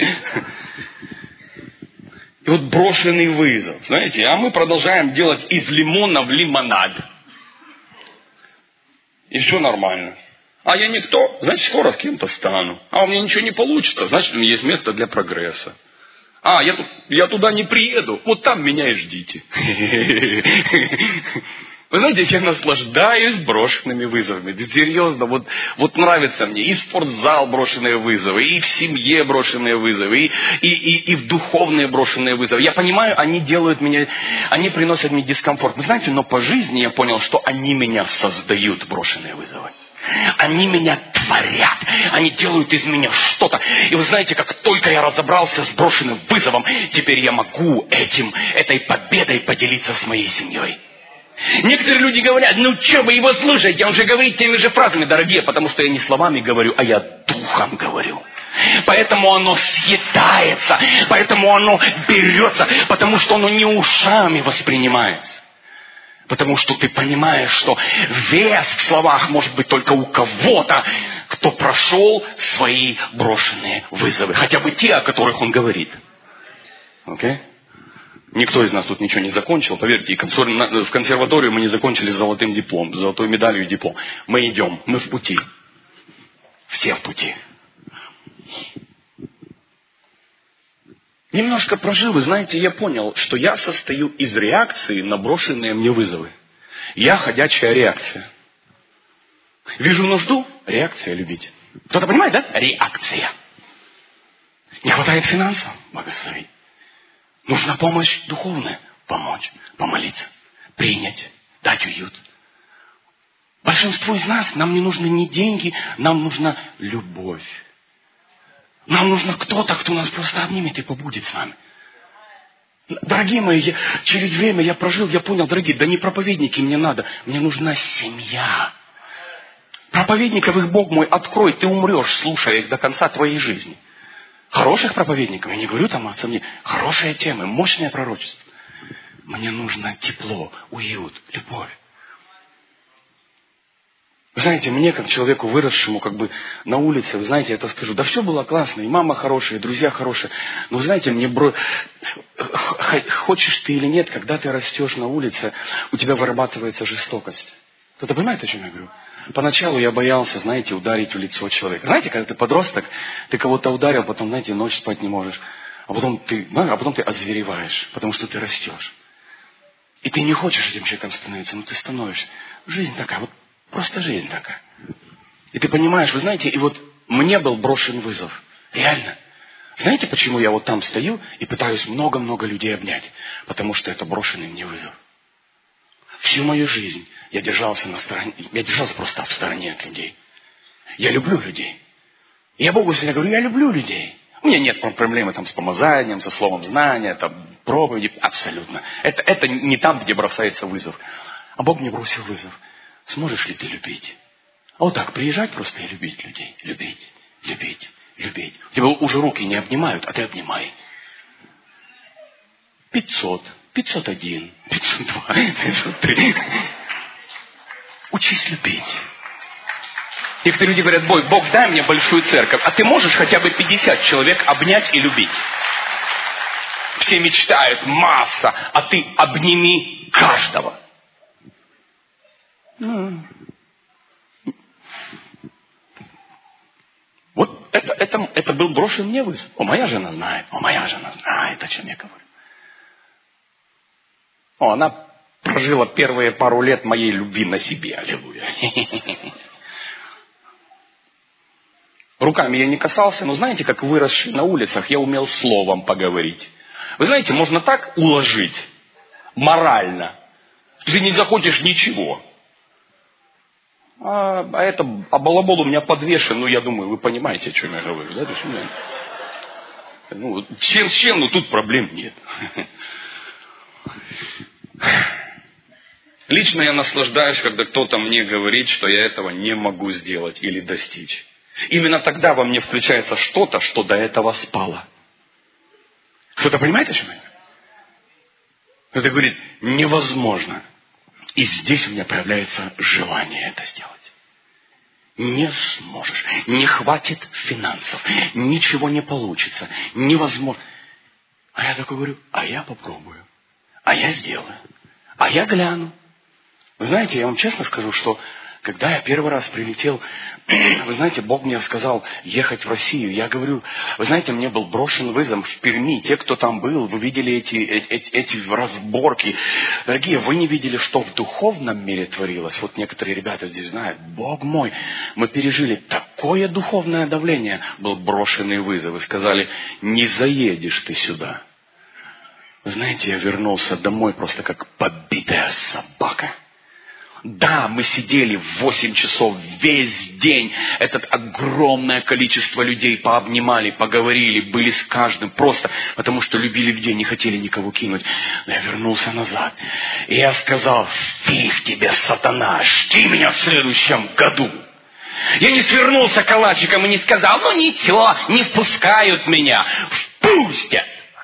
И вот брошенный вызов. Знаете, а мы продолжаем делать из лимона в лимонад. И все нормально. А я никто, значит, скоро с кем-то стану. А у меня ничего не получится, значит, у меня есть место для прогресса. А, я, я туда не приеду, вот там меня и ждите. Вы знаете, я наслаждаюсь брошенными вызовами. Серьезно, вот, вот нравится мне и в спортзал брошенные вызовы, и в семье брошенные вызовы, и, и, и, и в духовные брошенные вызовы. Я понимаю, они делают меня, они приносят мне дискомфорт. Вы знаете, но по жизни я понял, что они меня создают, брошенные вызовы. Они меня творят, они делают из меня что-то. И вы знаете, как только я разобрался с брошенным вызовом, теперь я могу этим, этой победой поделиться с моей семьей. Некоторые люди говорят, ну что вы его слушаете, он же говорит теми же фразами, дорогие, потому что я не словами говорю, а я духом говорю. Поэтому оно съедается, поэтому оно берется, потому что оно не ушами воспринимается. Потому что ты понимаешь, что вес в словах может быть только у кого-то, кто прошел свои брошенные вызовы. Хотя бы те, о которых он говорит. Окей? Okay? Никто из нас тут ничего не закончил. Поверьте, в консерваторию мы не закончили с золотым дипломом, с золотой медалью и диплом. Мы идем, мы в пути. Все в пути. Немножко прожил, вы знаете, я понял, что я состою из реакции на брошенные мне вызовы. Я ходячая реакция. Вижу нужду – реакция любить. Кто-то понимает, да? Реакция. Не хватает финансов – благословить. Нужна помощь духовная – помочь, помолиться, принять, дать уют. Большинству из нас нам не нужны ни деньги, нам нужна любовь. Нам нужно кто-то, кто нас просто обнимет и побудет с нами. Дорогие мои, я, через время я прожил, я понял, дорогие, да не проповедники мне надо, мне нужна семья. Проповедников их Бог мой открой, ты умрешь, слушая их до конца твоей жизни. Хороших проповедников, я не говорю там о сомнении, хорошие темы, мощное пророчество. Мне нужно тепло, уют, любовь. Вы знаете, мне, как человеку выросшему как бы на улице, вы знаете, я это скажу, да все было классно, и мама хорошая, и друзья хорошие, но вы знаете, мне бро... хочешь ты или нет, когда ты растешь на улице, у тебя вырабатывается жестокость. Кто-то понимает, о чем я говорю? Поначалу я боялся, знаете, ударить в лицо человека. Знаете, когда ты подросток, ты кого-то ударил, потом, знаете, ночь спать не можешь. А потом ты, а потом ты озвереваешь, потому что ты растешь. И ты не хочешь этим человеком становиться, но ты становишься. Жизнь такая, вот просто жизнь такая. И ты понимаешь, вы знаете, и вот мне был брошен вызов. Реально. Знаете, почему я вот там стою и пытаюсь много-много людей обнять? Потому что это брошенный мне вызов. Всю мою жизнь я держался на стороне, я держался просто в стороне от людей. Я люблю людей. И я Богу всегда говорю, я люблю людей. У меня нет проблемы там с помазанием, со словом знания, там, проповеди. Абсолютно. Это, это не там, где бросается вызов. А Бог мне бросил вызов. Сможешь ли ты любить? А вот так, приезжать просто и любить людей. Любить, любить, любить. У тебя уже руки не обнимают, а ты обнимай. Пятьсот, пятьсот один, пятьсот два, пятьсот три. Учись любить. Некоторые люди говорят, Бог, Бог, дай мне большую церковь. А ты можешь хотя бы пятьдесят человек обнять и любить? Все мечтают, масса, а ты обними каждого. Вот это, это, это был брошен мне вызов. О, моя жена знает, о, моя жена знает, о чем я говорю. О, она прожила первые пару лет моей любви на себе. Аллилуйя. Руками я не касался, но знаете, как выросший на улицах, я умел словом поговорить. Вы знаете, можно так уложить морально, что ты не захочешь ничего. А, а это, а балабол у меня подвешен, ну, я думаю, вы понимаете, о чем я говорю, да? То есть, ну, чем, чем, ну, тут проблем нет. Лично я наслаждаюсь, когда кто-то мне говорит, что я этого не могу сделать или достичь. Именно тогда во мне включается что-то, что до этого спало. Кто-то понимает, о чем я говорю? Кто-то говорит, невозможно. И здесь у меня появляется желание это сделать. Не сможешь. Не хватит финансов. Ничего не получится. Невозможно. А я такой говорю, а я попробую. А я сделаю. А я гляну. Вы знаете, я вам честно скажу, что когда я первый раз прилетел, вы знаете, Бог мне сказал ехать в Россию. Я говорю, вы знаете, мне был брошен вызов в Перми. Те, кто там был, вы видели эти, эти, эти разборки. Дорогие, вы не видели, что в духовном мире творилось. Вот некоторые ребята здесь знают. Бог мой, мы пережили такое духовное давление. Был брошенный вызов. И сказали, не заедешь ты сюда. Вы знаете, я вернулся домой просто как побитая собака. Да, мы сидели восемь часов весь день. Это огромное количество людей пообнимали, поговорили, были с каждым. Просто потому, что любили людей, не хотели никого кинуть. Но я вернулся назад. И я сказал, фиг тебе, сатана, жди меня в следующем году. Я не свернулся калачиком и не сказал, ну ничего, не впускают меня. Впустят.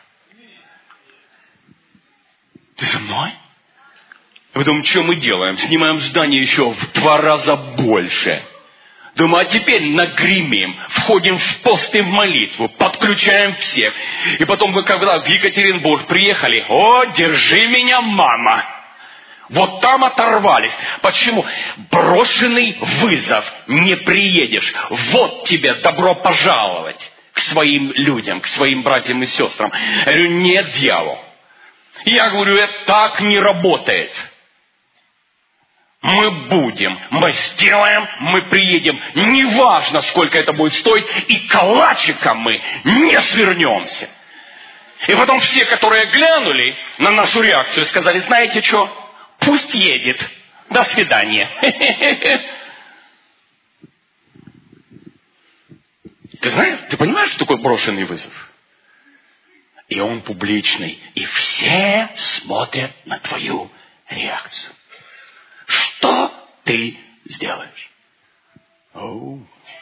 Ты со мной? А потом, что мы делаем? Снимаем здание еще в два раза больше. Думаю, а теперь нагремим, входим в пост и в молитву, подключаем всех. И потом вы когда в Екатеринбург приехали, о, держи меня, мама. Вот там оторвались. Почему? Брошенный вызов, не приедешь. Вот тебе добро пожаловать к своим людям, к своим братьям и сестрам. Я говорю, нет, дьявол. Я говорю, это так не работает. Мы будем, мы сделаем, мы приедем. Неважно, сколько это будет стоить. И калачиком мы не свернемся. И потом все, которые глянули на нашу реакцию, сказали, знаете что? Пусть едет. До свидания. Ты знаешь, ты понимаешь, что такое брошенный вызов? И он публичный. И все смотрят на твою реакцию. Что ты сделаешь? Оу.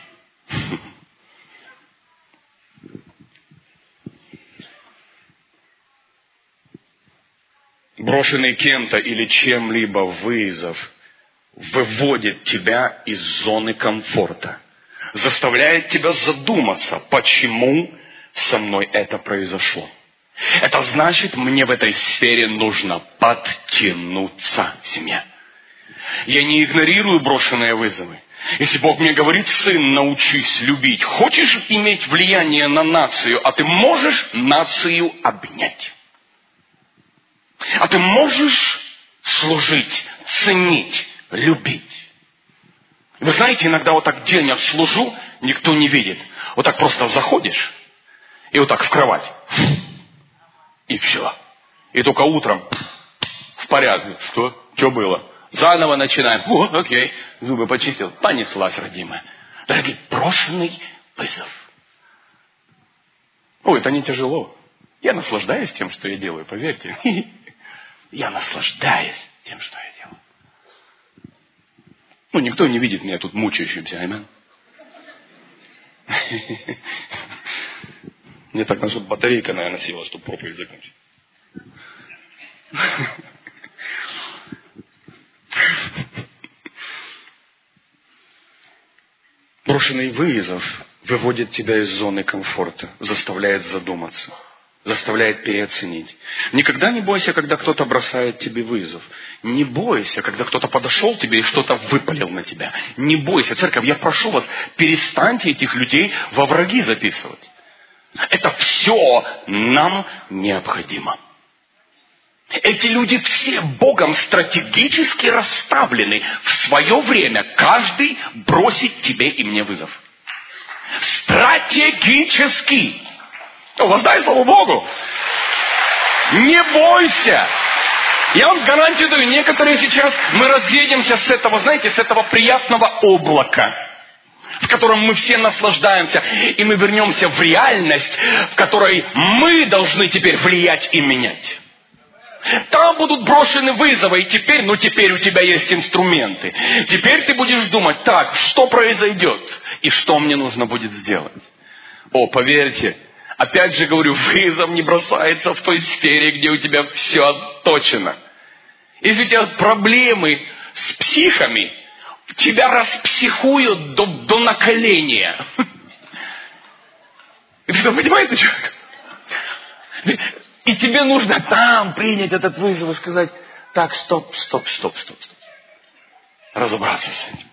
Брошенный кем-то или чем-либо вызов выводит тебя из зоны комфорта. Заставляет тебя задуматься, почему со мной это произошло. Это значит, мне в этой сфере нужно подтянуться в семье. Я не игнорирую брошенные вызовы. Если Бог мне говорит: сын, научись любить. Хочешь иметь влияние на нацию, а ты можешь нацию обнять. А ты можешь служить, ценить, любить. Вы знаете, иногда вот так день отслужу, никто не видит. Вот так просто заходишь, и вот так в кровать. И все. И только утром в порядке. Что? Что было? Заново начинаем. О, окей. Зубы почистил. Понеслась, родимая. Дорогие, брошенный вызов. Ой, это не тяжело. Я наслаждаюсь тем, что я делаю, поверьте. Я наслаждаюсь тем, что я делаю. Ну, никто не видит меня тут мучающимся. Аминь. Мне так наша батарейка, наверное, села, чтобы проповедь закончить. Брошенный вызов выводит тебя из зоны комфорта, заставляет задуматься, заставляет переоценить. Никогда не бойся, когда кто-то бросает тебе вызов. Не бойся, когда кто-то подошел к тебе и что-то выпалил на тебя. Не бойся. Церковь, я прошу вас, перестаньте этих людей во враги записывать. Это все нам необходимо. Эти люди все Богом стратегически расставлены. В свое время каждый бросит тебе и мне вызов. Стратегически. Воздай слава Богу. Не бойся. Я вам гарантию даю, некоторые сейчас мы разъедемся с этого, знаете, с этого приятного облака, в котором мы все наслаждаемся, и мы вернемся в реальность, в которой мы должны теперь влиять и менять. Там будут брошены вызовы, и теперь, ну теперь у тебя есть инструменты. Теперь ты будешь думать: так, что произойдет, и что мне нужно будет сделать. О, поверьте, опять же говорю, вызов не бросается в той сфере, где у тебя все отточено. Если у тебя проблемы с психами, тебя распсихуют до, до накаления. Ты что, понимаете, человек? И тебе нужно там принять этот вызов и сказать: так, стоп, стоп, стоп, стоп, стоп. Разобраться с этим.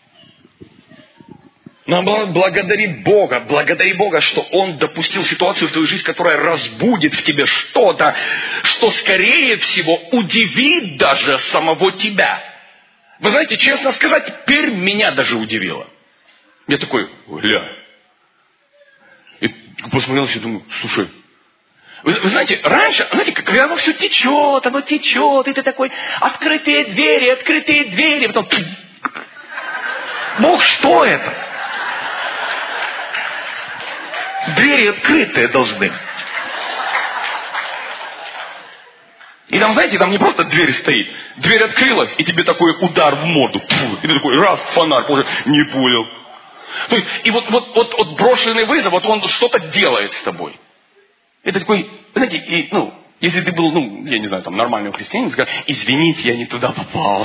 Но благодари Бога, благодари Бога, что Он допустил ситуацию в твою жизнь, которая разбудит в тебе что-то, что, скорее всего, удивит даже самого тебя. Вы знаете, честно сказать, теперь меня даже удивило. Я такой: гля. И посмотрел и думаю: слушай, Вы, вы знаете, раньше, знаете, когда оно все течет, оно течет, и ты такой: открытые двери, открытые двери, потом... Бог, что это? Двери открытые должны. И там, знаете, там не просто дверь стоит. Дверь открылась, и тебе такой удар в морду. Фу, и ты такой: раз, фонарь, уже не понял. То есть, и вот, вот, вот, вот брошенный вызов, вот он что-то делает с тобой. Это такой, знаете, и, ну, если ты был, ну, я не знаю, там, нормальный христианин, ты скажешь: извините, я не туда попал.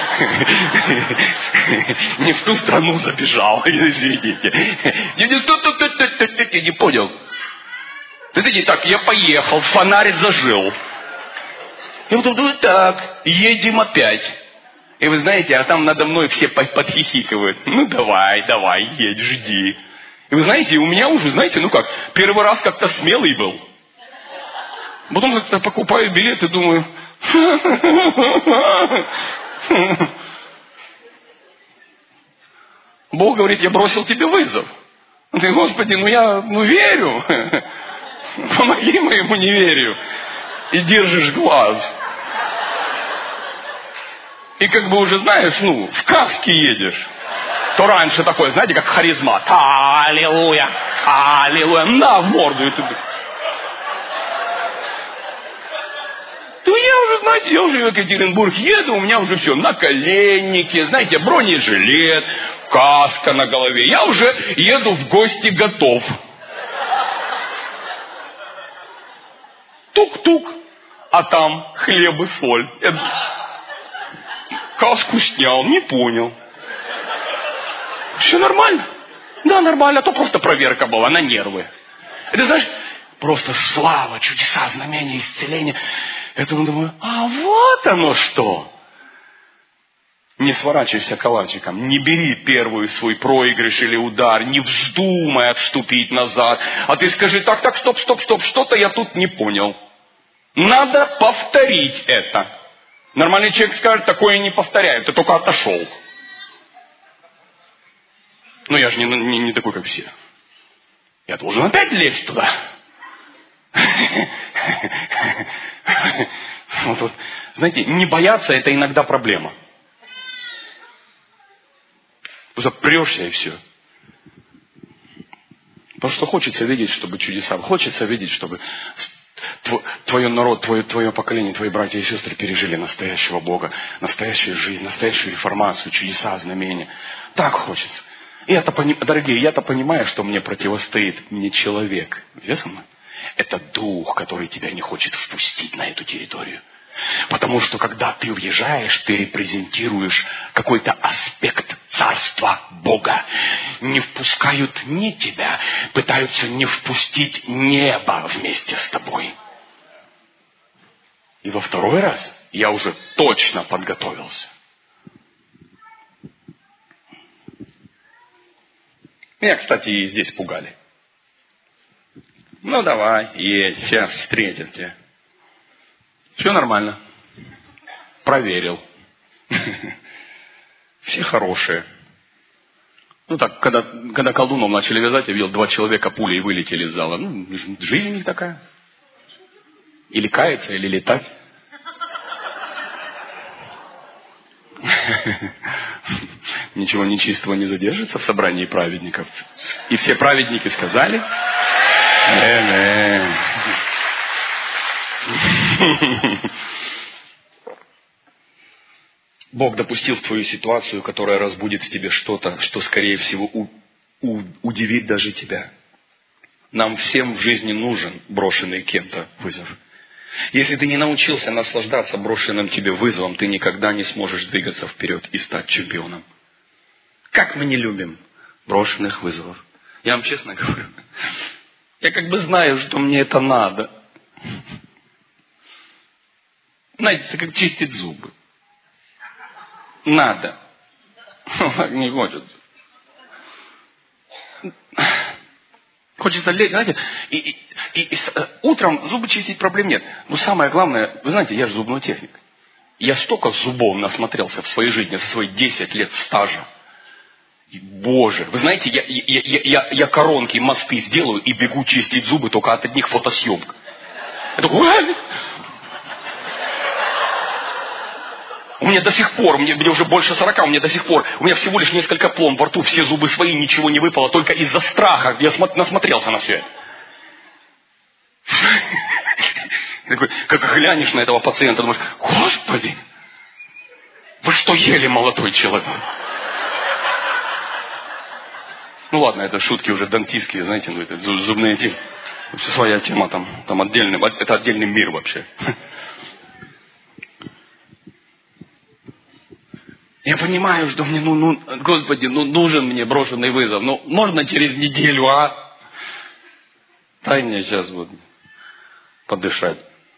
Не в ту страну забежал, извините. Я не понял. Ты знаете, так, я поехал, фонарь зажил. И вот думаю: так, едем опять. И вы знаете, а там надо мной все подхихикивают. Ну, давай, давай, едь, жди. И вы знаете, у меня уже, знаете, ну как, первый раз как-то смелый был. Потом как-то покупаю билет и думаю: Бог говорит: я бросил тебе вызов. Ты: Господи, ну я, ну верю. Помоги моему неверию. И держишь глаз. И как бы уже знаешь, ну, в каске едешь. То раньше такое, знаете, как харизмат. Аллилуйя, аллилуйя, на в морду. И ты... То я уже, знаете, я уже в Екатеринбург еду, у меня уже все, наколенники, знаете, бронежилет, каска на голове. Я уже еду в гости готов. Тук-тук, а там хлеб и соль. Я... Каску снял, не понял. Все нормально? Да, нормально, а то просто проверка была на нервы. Ты знаешь, просто слава, чудеса, знамения, исцеления. Это мы думаем, а вот оно что. Не сворачивайся калачиком, не бери первый свой проигрыш или удар, не вздумай отступить назад. А ты скажи, так, так, стоп, стоп, стоп, что-то я тут не понял. Надо повторить это. Нормальный человек скажет, такое не повторяю, ты только отошел. Но я же не, не, не такой, как все. Я должен опять лезть туда. Знаете, не бояться — это иногда проблема. Просто прешься и все. Потому что хочется видеть, чтобы чудеса. Хочется видеть, чтобы твой народ, твое, твое поколение, твои братья и сестры пережили настоящего Бога, настоящую жизнь, настоящую реформацию, чудеса, знамения. Так хочется. И это, дорогие, я-то понимаю, что мне противостоит не человек. Известно? Это дух, который тебя не хочет впустить на эту территорию. Потому что, когда ты въезжаешь, ты репрезентируешь какой-то аспект царства Бога. Не впускают ни тебя, пытаются не впустить небо вместе с тобой. И во второй раз я уже точно подготовился. Меня, кстати, и здесь пугали. Ну, давай, едь, сейчас встретим тебя. Все нормально. Проверил. Все хорошие. Ну так, когда, когда колдунов начали вязать, я видел, два человека пулей вылетели из зала. Ну, жизнь у них такая. Или каяться, или летать. Ничего нечистого не задержится в собрании праведников. И все праведники сказали... Не-не. Бог допустил в твою ситуацию, которая разбудит в тебе что-то, что, скорее всего, у, у, удивит даже тебя. Нам всем в жизни нужен брошенный кем-то вызов. Если ты не научился наслаждаться брошенным тебе вызовом, ты никогда не сможешь двигаться вперед и стать чемпионом. Как мы не любим брошенных вызовов. Я вам честно говорю. Я как бы знаю, что мне это надо. Знаете, это как чистить зубы. Надо. Не хочется. Хочется лечь, знаете, и, и, и, и утром зубы чистить проблем нет. Но самое главное, вы знаете, я же зубной техник. Я столько зубов насмотрелся в своей жизни за свои десять лет стажа. И, Боже, вы знаете, я, я, я, я, я коронки, мосты сделаю и бегу чистить зубы, только от одних фотосъемок. Я такой, у меня до сих пор, мне, мне уже больше сорока, у меня до сих пор, у меня всего лишь несколько пломб во рту, все зубы свои, ничего не выпало, только из-за страха. Я смо- насмотрелся на все это. Как глянешь на этого пациента, думаешь, Господи, вы что ели, молодой человек? Ну ладно, это шутки уже дантистские, знаете, ну это зубные темы. Все своя тема там, там отдельный, это отдельный мир вообще. Я понимаю, что мне, ну, ну, Господи, ну, нужен мне брошенный вызов. Ну, можно через неделю, а? Дай мне сейчас вот подышать.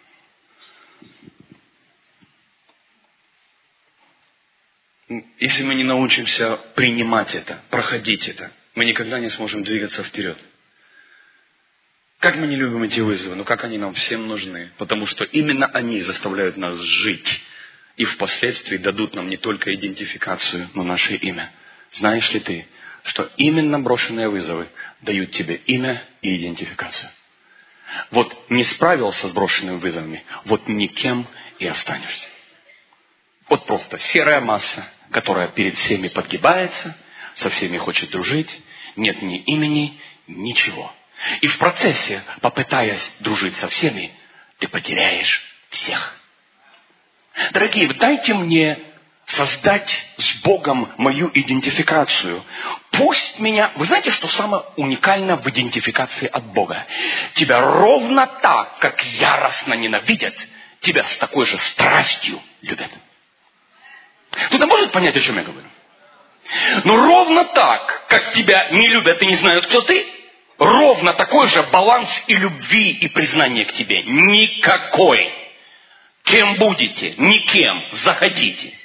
Если мы не научимся принимать это, проходить это, мы никогда не сможем двигаться вперед. Как мы не любим эти вызовы, но как они нам всем нужны, потому что именно они заставляют нас жить. И впоследствии дадут нам не только идентификацию, но наше имя. Знаешь ли ты, что именно брошенные вызовы дают тебе имя и идентификацию? Вот не справился с брошенными вызовами, вот никем и останешься. Вот просто серая масса, которая перед всеми подгибается, со всеми хочет дружить, нет ни имени, ничего. И в процессе, попытаясь дружить со всеми, ты потеряешь всех. Дорогие, дайте мне создать с Богом мою идентификацию. Пусть меня... Вы знаете, что самое уникальное в идентификации от Бога? Тебя ровно так, как яростно ненавидят, тебя с такой же страстью любят. Кто-то может понять, о чем я говорю? Но ровно так, как тебя не любят и не знают, кто ты, ровно такой же баланс и любви, и признания к тебе. Никакой. Кем будете? Никем. Заходите.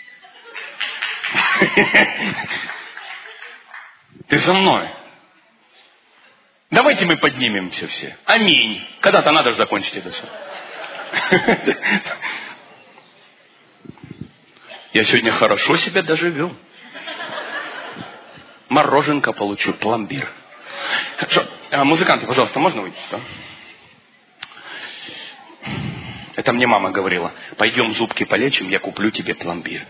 Ты за мной. Давайте мы поднимемся все. Аминь. Когда-то надо же закончить это все. Я сегодня хорошо себя даже вел. Мороженка получу, пломбир. Хорошо. А, музыканты, пожалуйста, можно выйти? Да? Это мне мама говорила. Пойдем зубки полечим, я куплю тебе пломбир.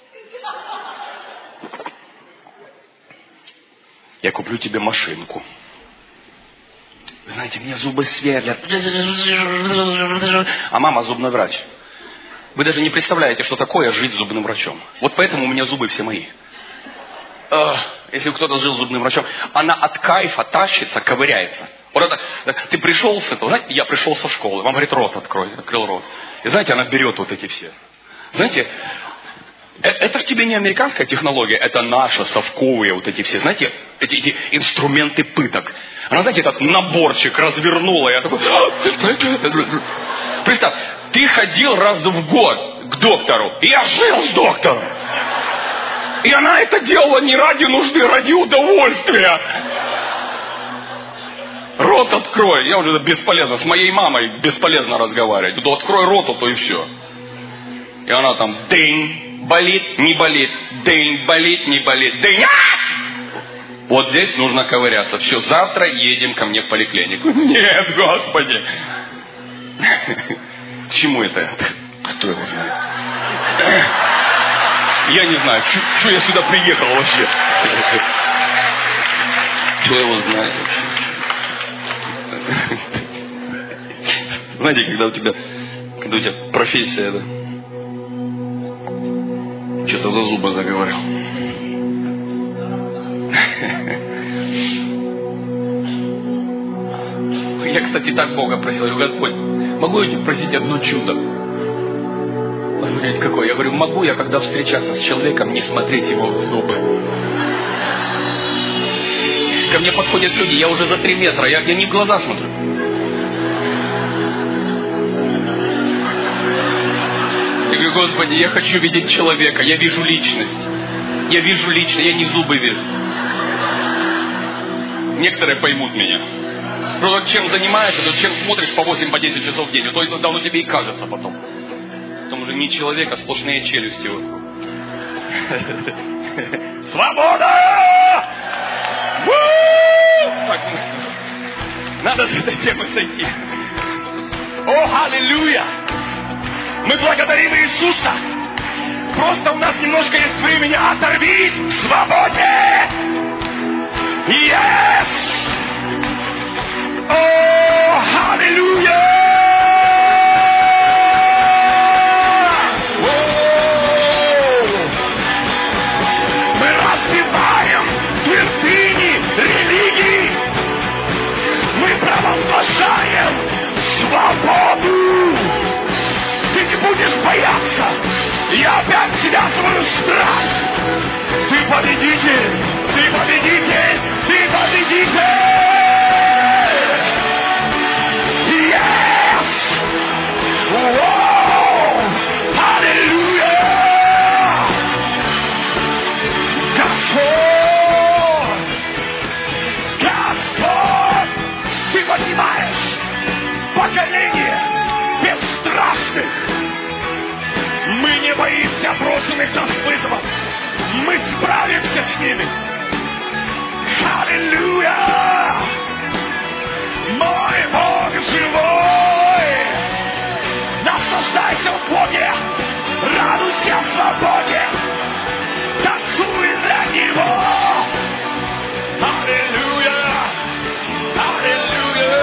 Я куплю тебе машинку. Вы знаете, мне зубы сверлят. А мама зубной врач. Вы даже не представляете, что такое жить с зубным врачом. Вот поэтому у меня зубы все мои. Если кто-то жил с зубным врачом, она от кайфа тащится, ковыряется. Вот это, ты пришел с этого, знаете, я пришел со школы, вам говорит, рот открой, открыл рот. И знаете, она берет вот эти все. Знаете, это же тебе не американская технология, это наша, совковые вот эти все, знаете, эти, эти инструменты пыток. Она, знаете, этот наборчик развернула, я такой... Представь, ты ходил раз в год к доктору, и я жил с доктором. И она это делала не ради нужды, а ради удовольствия. Рот открой. Я уже бесполезно. С моей мамой бесполезно разговаривать. То открой рот, то и все. И она там дынь, болит, не болит. Дынь, болит, не болит. Дынь. А! Вот здесь нужно ковыряться. Все, завтра едем ко мне в поликлинику. Нет, Господи. К чему это? Кто его знает? Я не знаю, что я сюда приехал вообще. Кто его знает вообще? Знаете, когда у тебя, когда у тебя профессия, да? Что-то за зубы заговорил. Я, кстати, так Бога просил. Я говорю, Господь, могу я тебе просить одно чудо? Он говорит, какое? Я говорю, могу я, когда встречаться с человеком, не смотреть его в зубы? Ко мне подходят люди, я уже за три метра, я, я не в глаза смотрю. Я говорю, Господи, я хочу видеть человека, я вижу личность. Я вижу личность, я не зубы вижу. Некоторые поймут меня. Просто чем занимаешься, то чем смотришь по восемь, по десять часов в день, то это давно тебе и кажется потом. Потом уже не человек, а сплошные челюсти. Вот. Свобода! Так, надо с этой темы сойти. О, аллилуйя! Мы благодарим Иисуса. Просто у нас немножко есть времени. Оторвись в свободе! Yes! О, аллилуйя! Свободу! Ты не будешь бояться! Я опять связываю страсть! Ты победитель! Ты победитель! Ты победитель! Yes! Воу! Аллилуйя! Господь! Господь! Ты понимаешь? Поколение бесстрашных. Мы не боимся брошенных нас вызовов. Мы справимся с ними. Аллилуйя! Мой Бог живой! Наслаждайся в Боге! Радуйся в свободе! Танцуй для Него! Аллилуйя! Аллилуйя!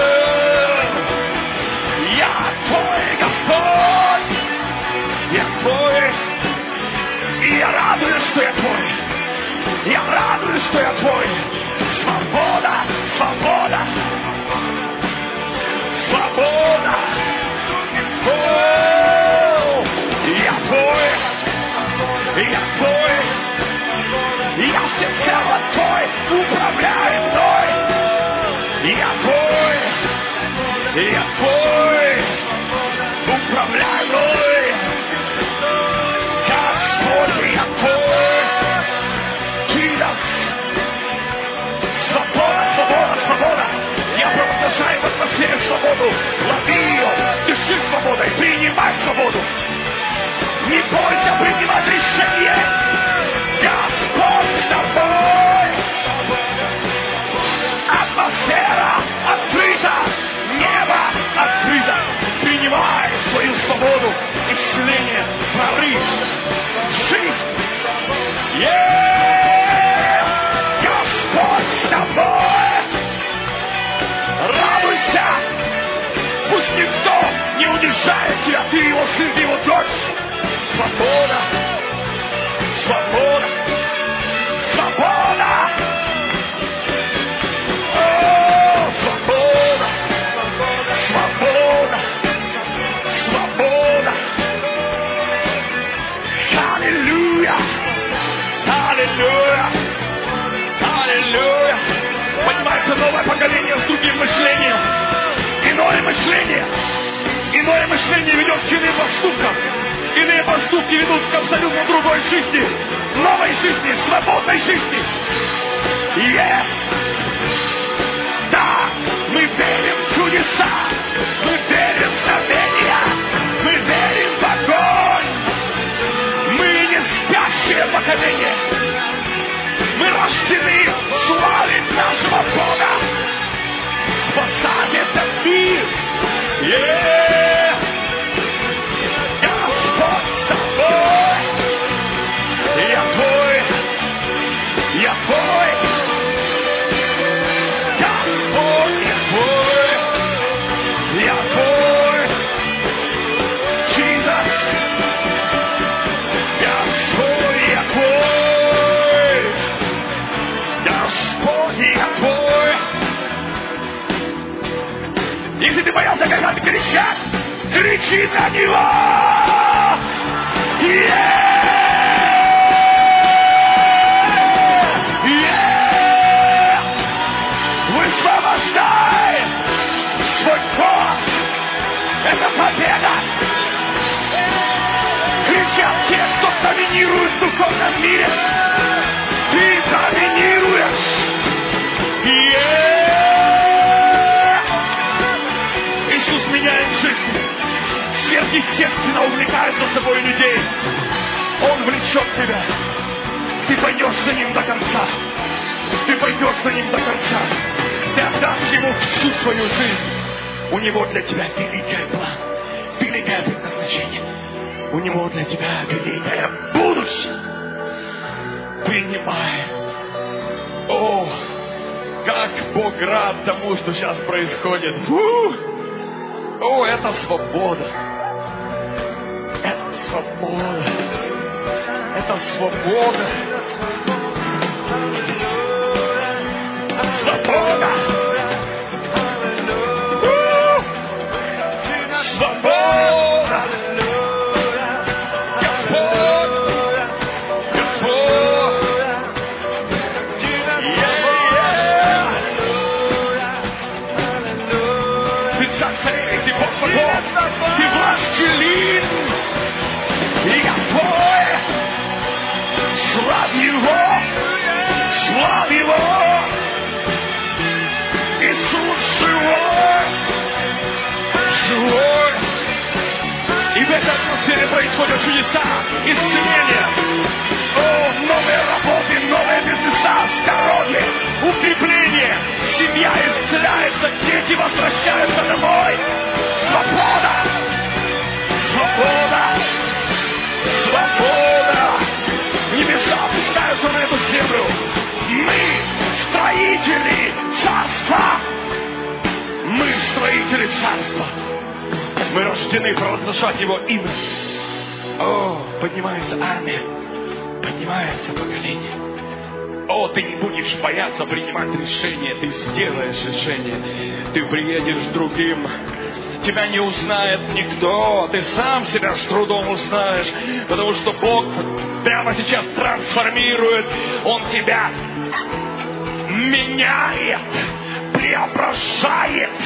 И я радуюсь, что я твой. Я радуюсь, что я твой. Свобода, свобода, свобода. О, я твой. Я Принимай свободу. Не бойся принимать решение. Господь с тобой. Атмосфера открыта. Небо открыто. Принимай свою свободу. Исцеление, прорыв, жизнь. Yeah! Господь с тобой. Радуйся. Пусть никто не унижает тебя. Ты его сын, ты его дочь. Свобода. Свобода. Свобода. О, свобода. Свобода. Свобода. Аллилуйя. Аллилуйя. Аллилуйя. Поднимается новое поколение с другим мышлением. Иное мышление. Иное мышление ведет к иным поступкам. Иные поступки ведут к абсолютно другой жизни. Новой жизни, свободной жизни. Yes. Да, мы верим в чудеса. Мы верим в знамения. Мы верим в огонь. Мы не спящее поколение. Мы рождены славить нашего Бога. Спасать этот мир. Yeah. Господь с тобой. Я твой. Я твой. Господь, я твой. Я твой. Jesus. Господь, я твой. Господь, я твой. Если ты боялся когда-то кричать, кричи на него! Yeah! Yeah! Высвобождай свой голос! Это победа! Кричат те, кто доминирует в духовном мире! Ты доминируешь! Yeah! Иисус меняет жизнь. Сверхъестественно увлекает за собой людей. Он влечет тебя. Ты пойдешь за ним до конца. Ты пойдешь за ним до конца. Ты отдашь ему всю свою жизнь. У него для тебя великий план. Великое предназначение. У него для тебя великое будущее. Принимай. О, как Бог рад тому, что сейчас происходит. Фу! О, это свобода. Это свобода. Это свобода. Свобода. Свобода. Господь. Господь. Yeah. Ты царь, ты Бог, ты властелин. Я твой. Славь его. Славь его. Иисус живой. Живой. И в этой атмосфере происходят чудеса, исцеления. О, новые работы, новые бизнеса, здоровье, укрепление. Семья исцеляется, дети возвращаются домой. Свобода. Свобода. Свобода. Небеса опускаются на эту землю. Мы строители царства. Мы строители царства. Мы рождены провозглашать его имя. О, поднимается армия. Поднимается поколение. О, ты не будешь бояться принимать решение. Ты сделаешь решение. Ты приедешь другим. Тебя не узнает никто. Ты сам себя с трудом узнаешь. Потому что Бог прямо сейчас трансформирует. Он тебя меняет, преображает.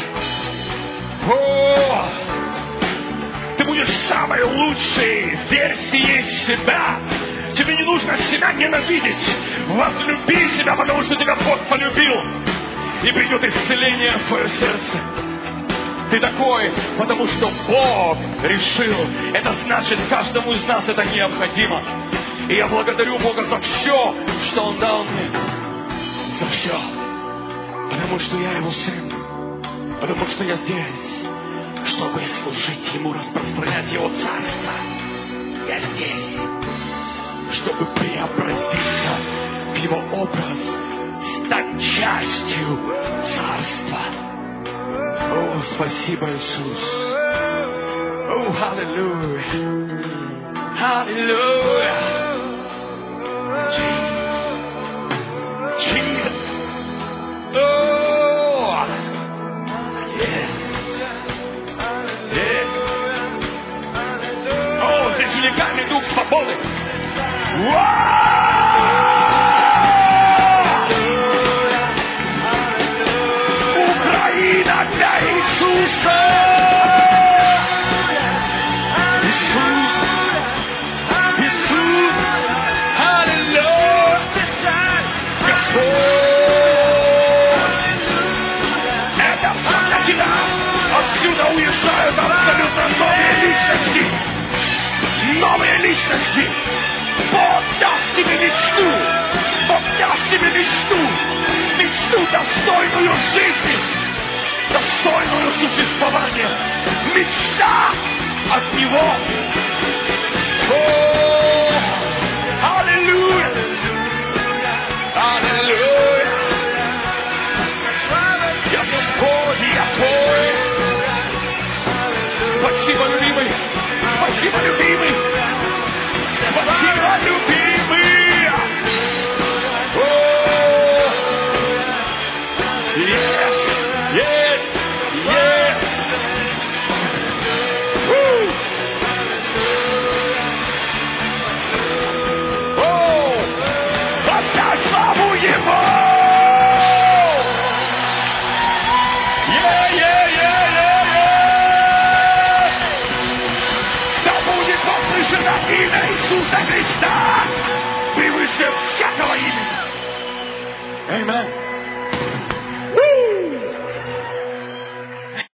О, ты будешь самой лучшей версией себя. Тебе не нужно себя ненавидеть. Возлюби себя, потому что тебя Бог полюбил. И придет исцеление в твое сердце. Ты такой, потому что Бог решил. Это значит, каждому из нас это необходимо. И я благодарю Бога за все, что Он дал мне. За все. Потому что я Его сын. Потому что я здесь, чтобы служить Ему, распространять Его царство. Я здесь, чтобы преобразиться в Его образ, стать частью царства. О, спасибо, Иисус. О, аллилуйя. Аллилуйя. Jesus. Jesus. Oh. Yes. Yes. О, здесь уникальный дух свободы. Украина для Иисуса! Иисус! Иисус! Аллилуйя! Господь! Это все для тебя! Отсюда уезжают абсолютно новые личности! Новые личности! Бог даст тебе мечту! Бог даст тебе мечту! Мечту, достойную жизни! Достойную существования! Мечта от Него! О, аллилуйя! Аллилуйя! Господь, я Твой! Спасибо, любимый! Спасибо, любимый! Спасибо, любимый! О! Yes! Yes! Yes! Woo! О! Отдай славу Ему! Yeah, yeah, yeah, yeah, yeah! Да будет возвышено имя Иисуса Христа превыше всякого имени! Amen.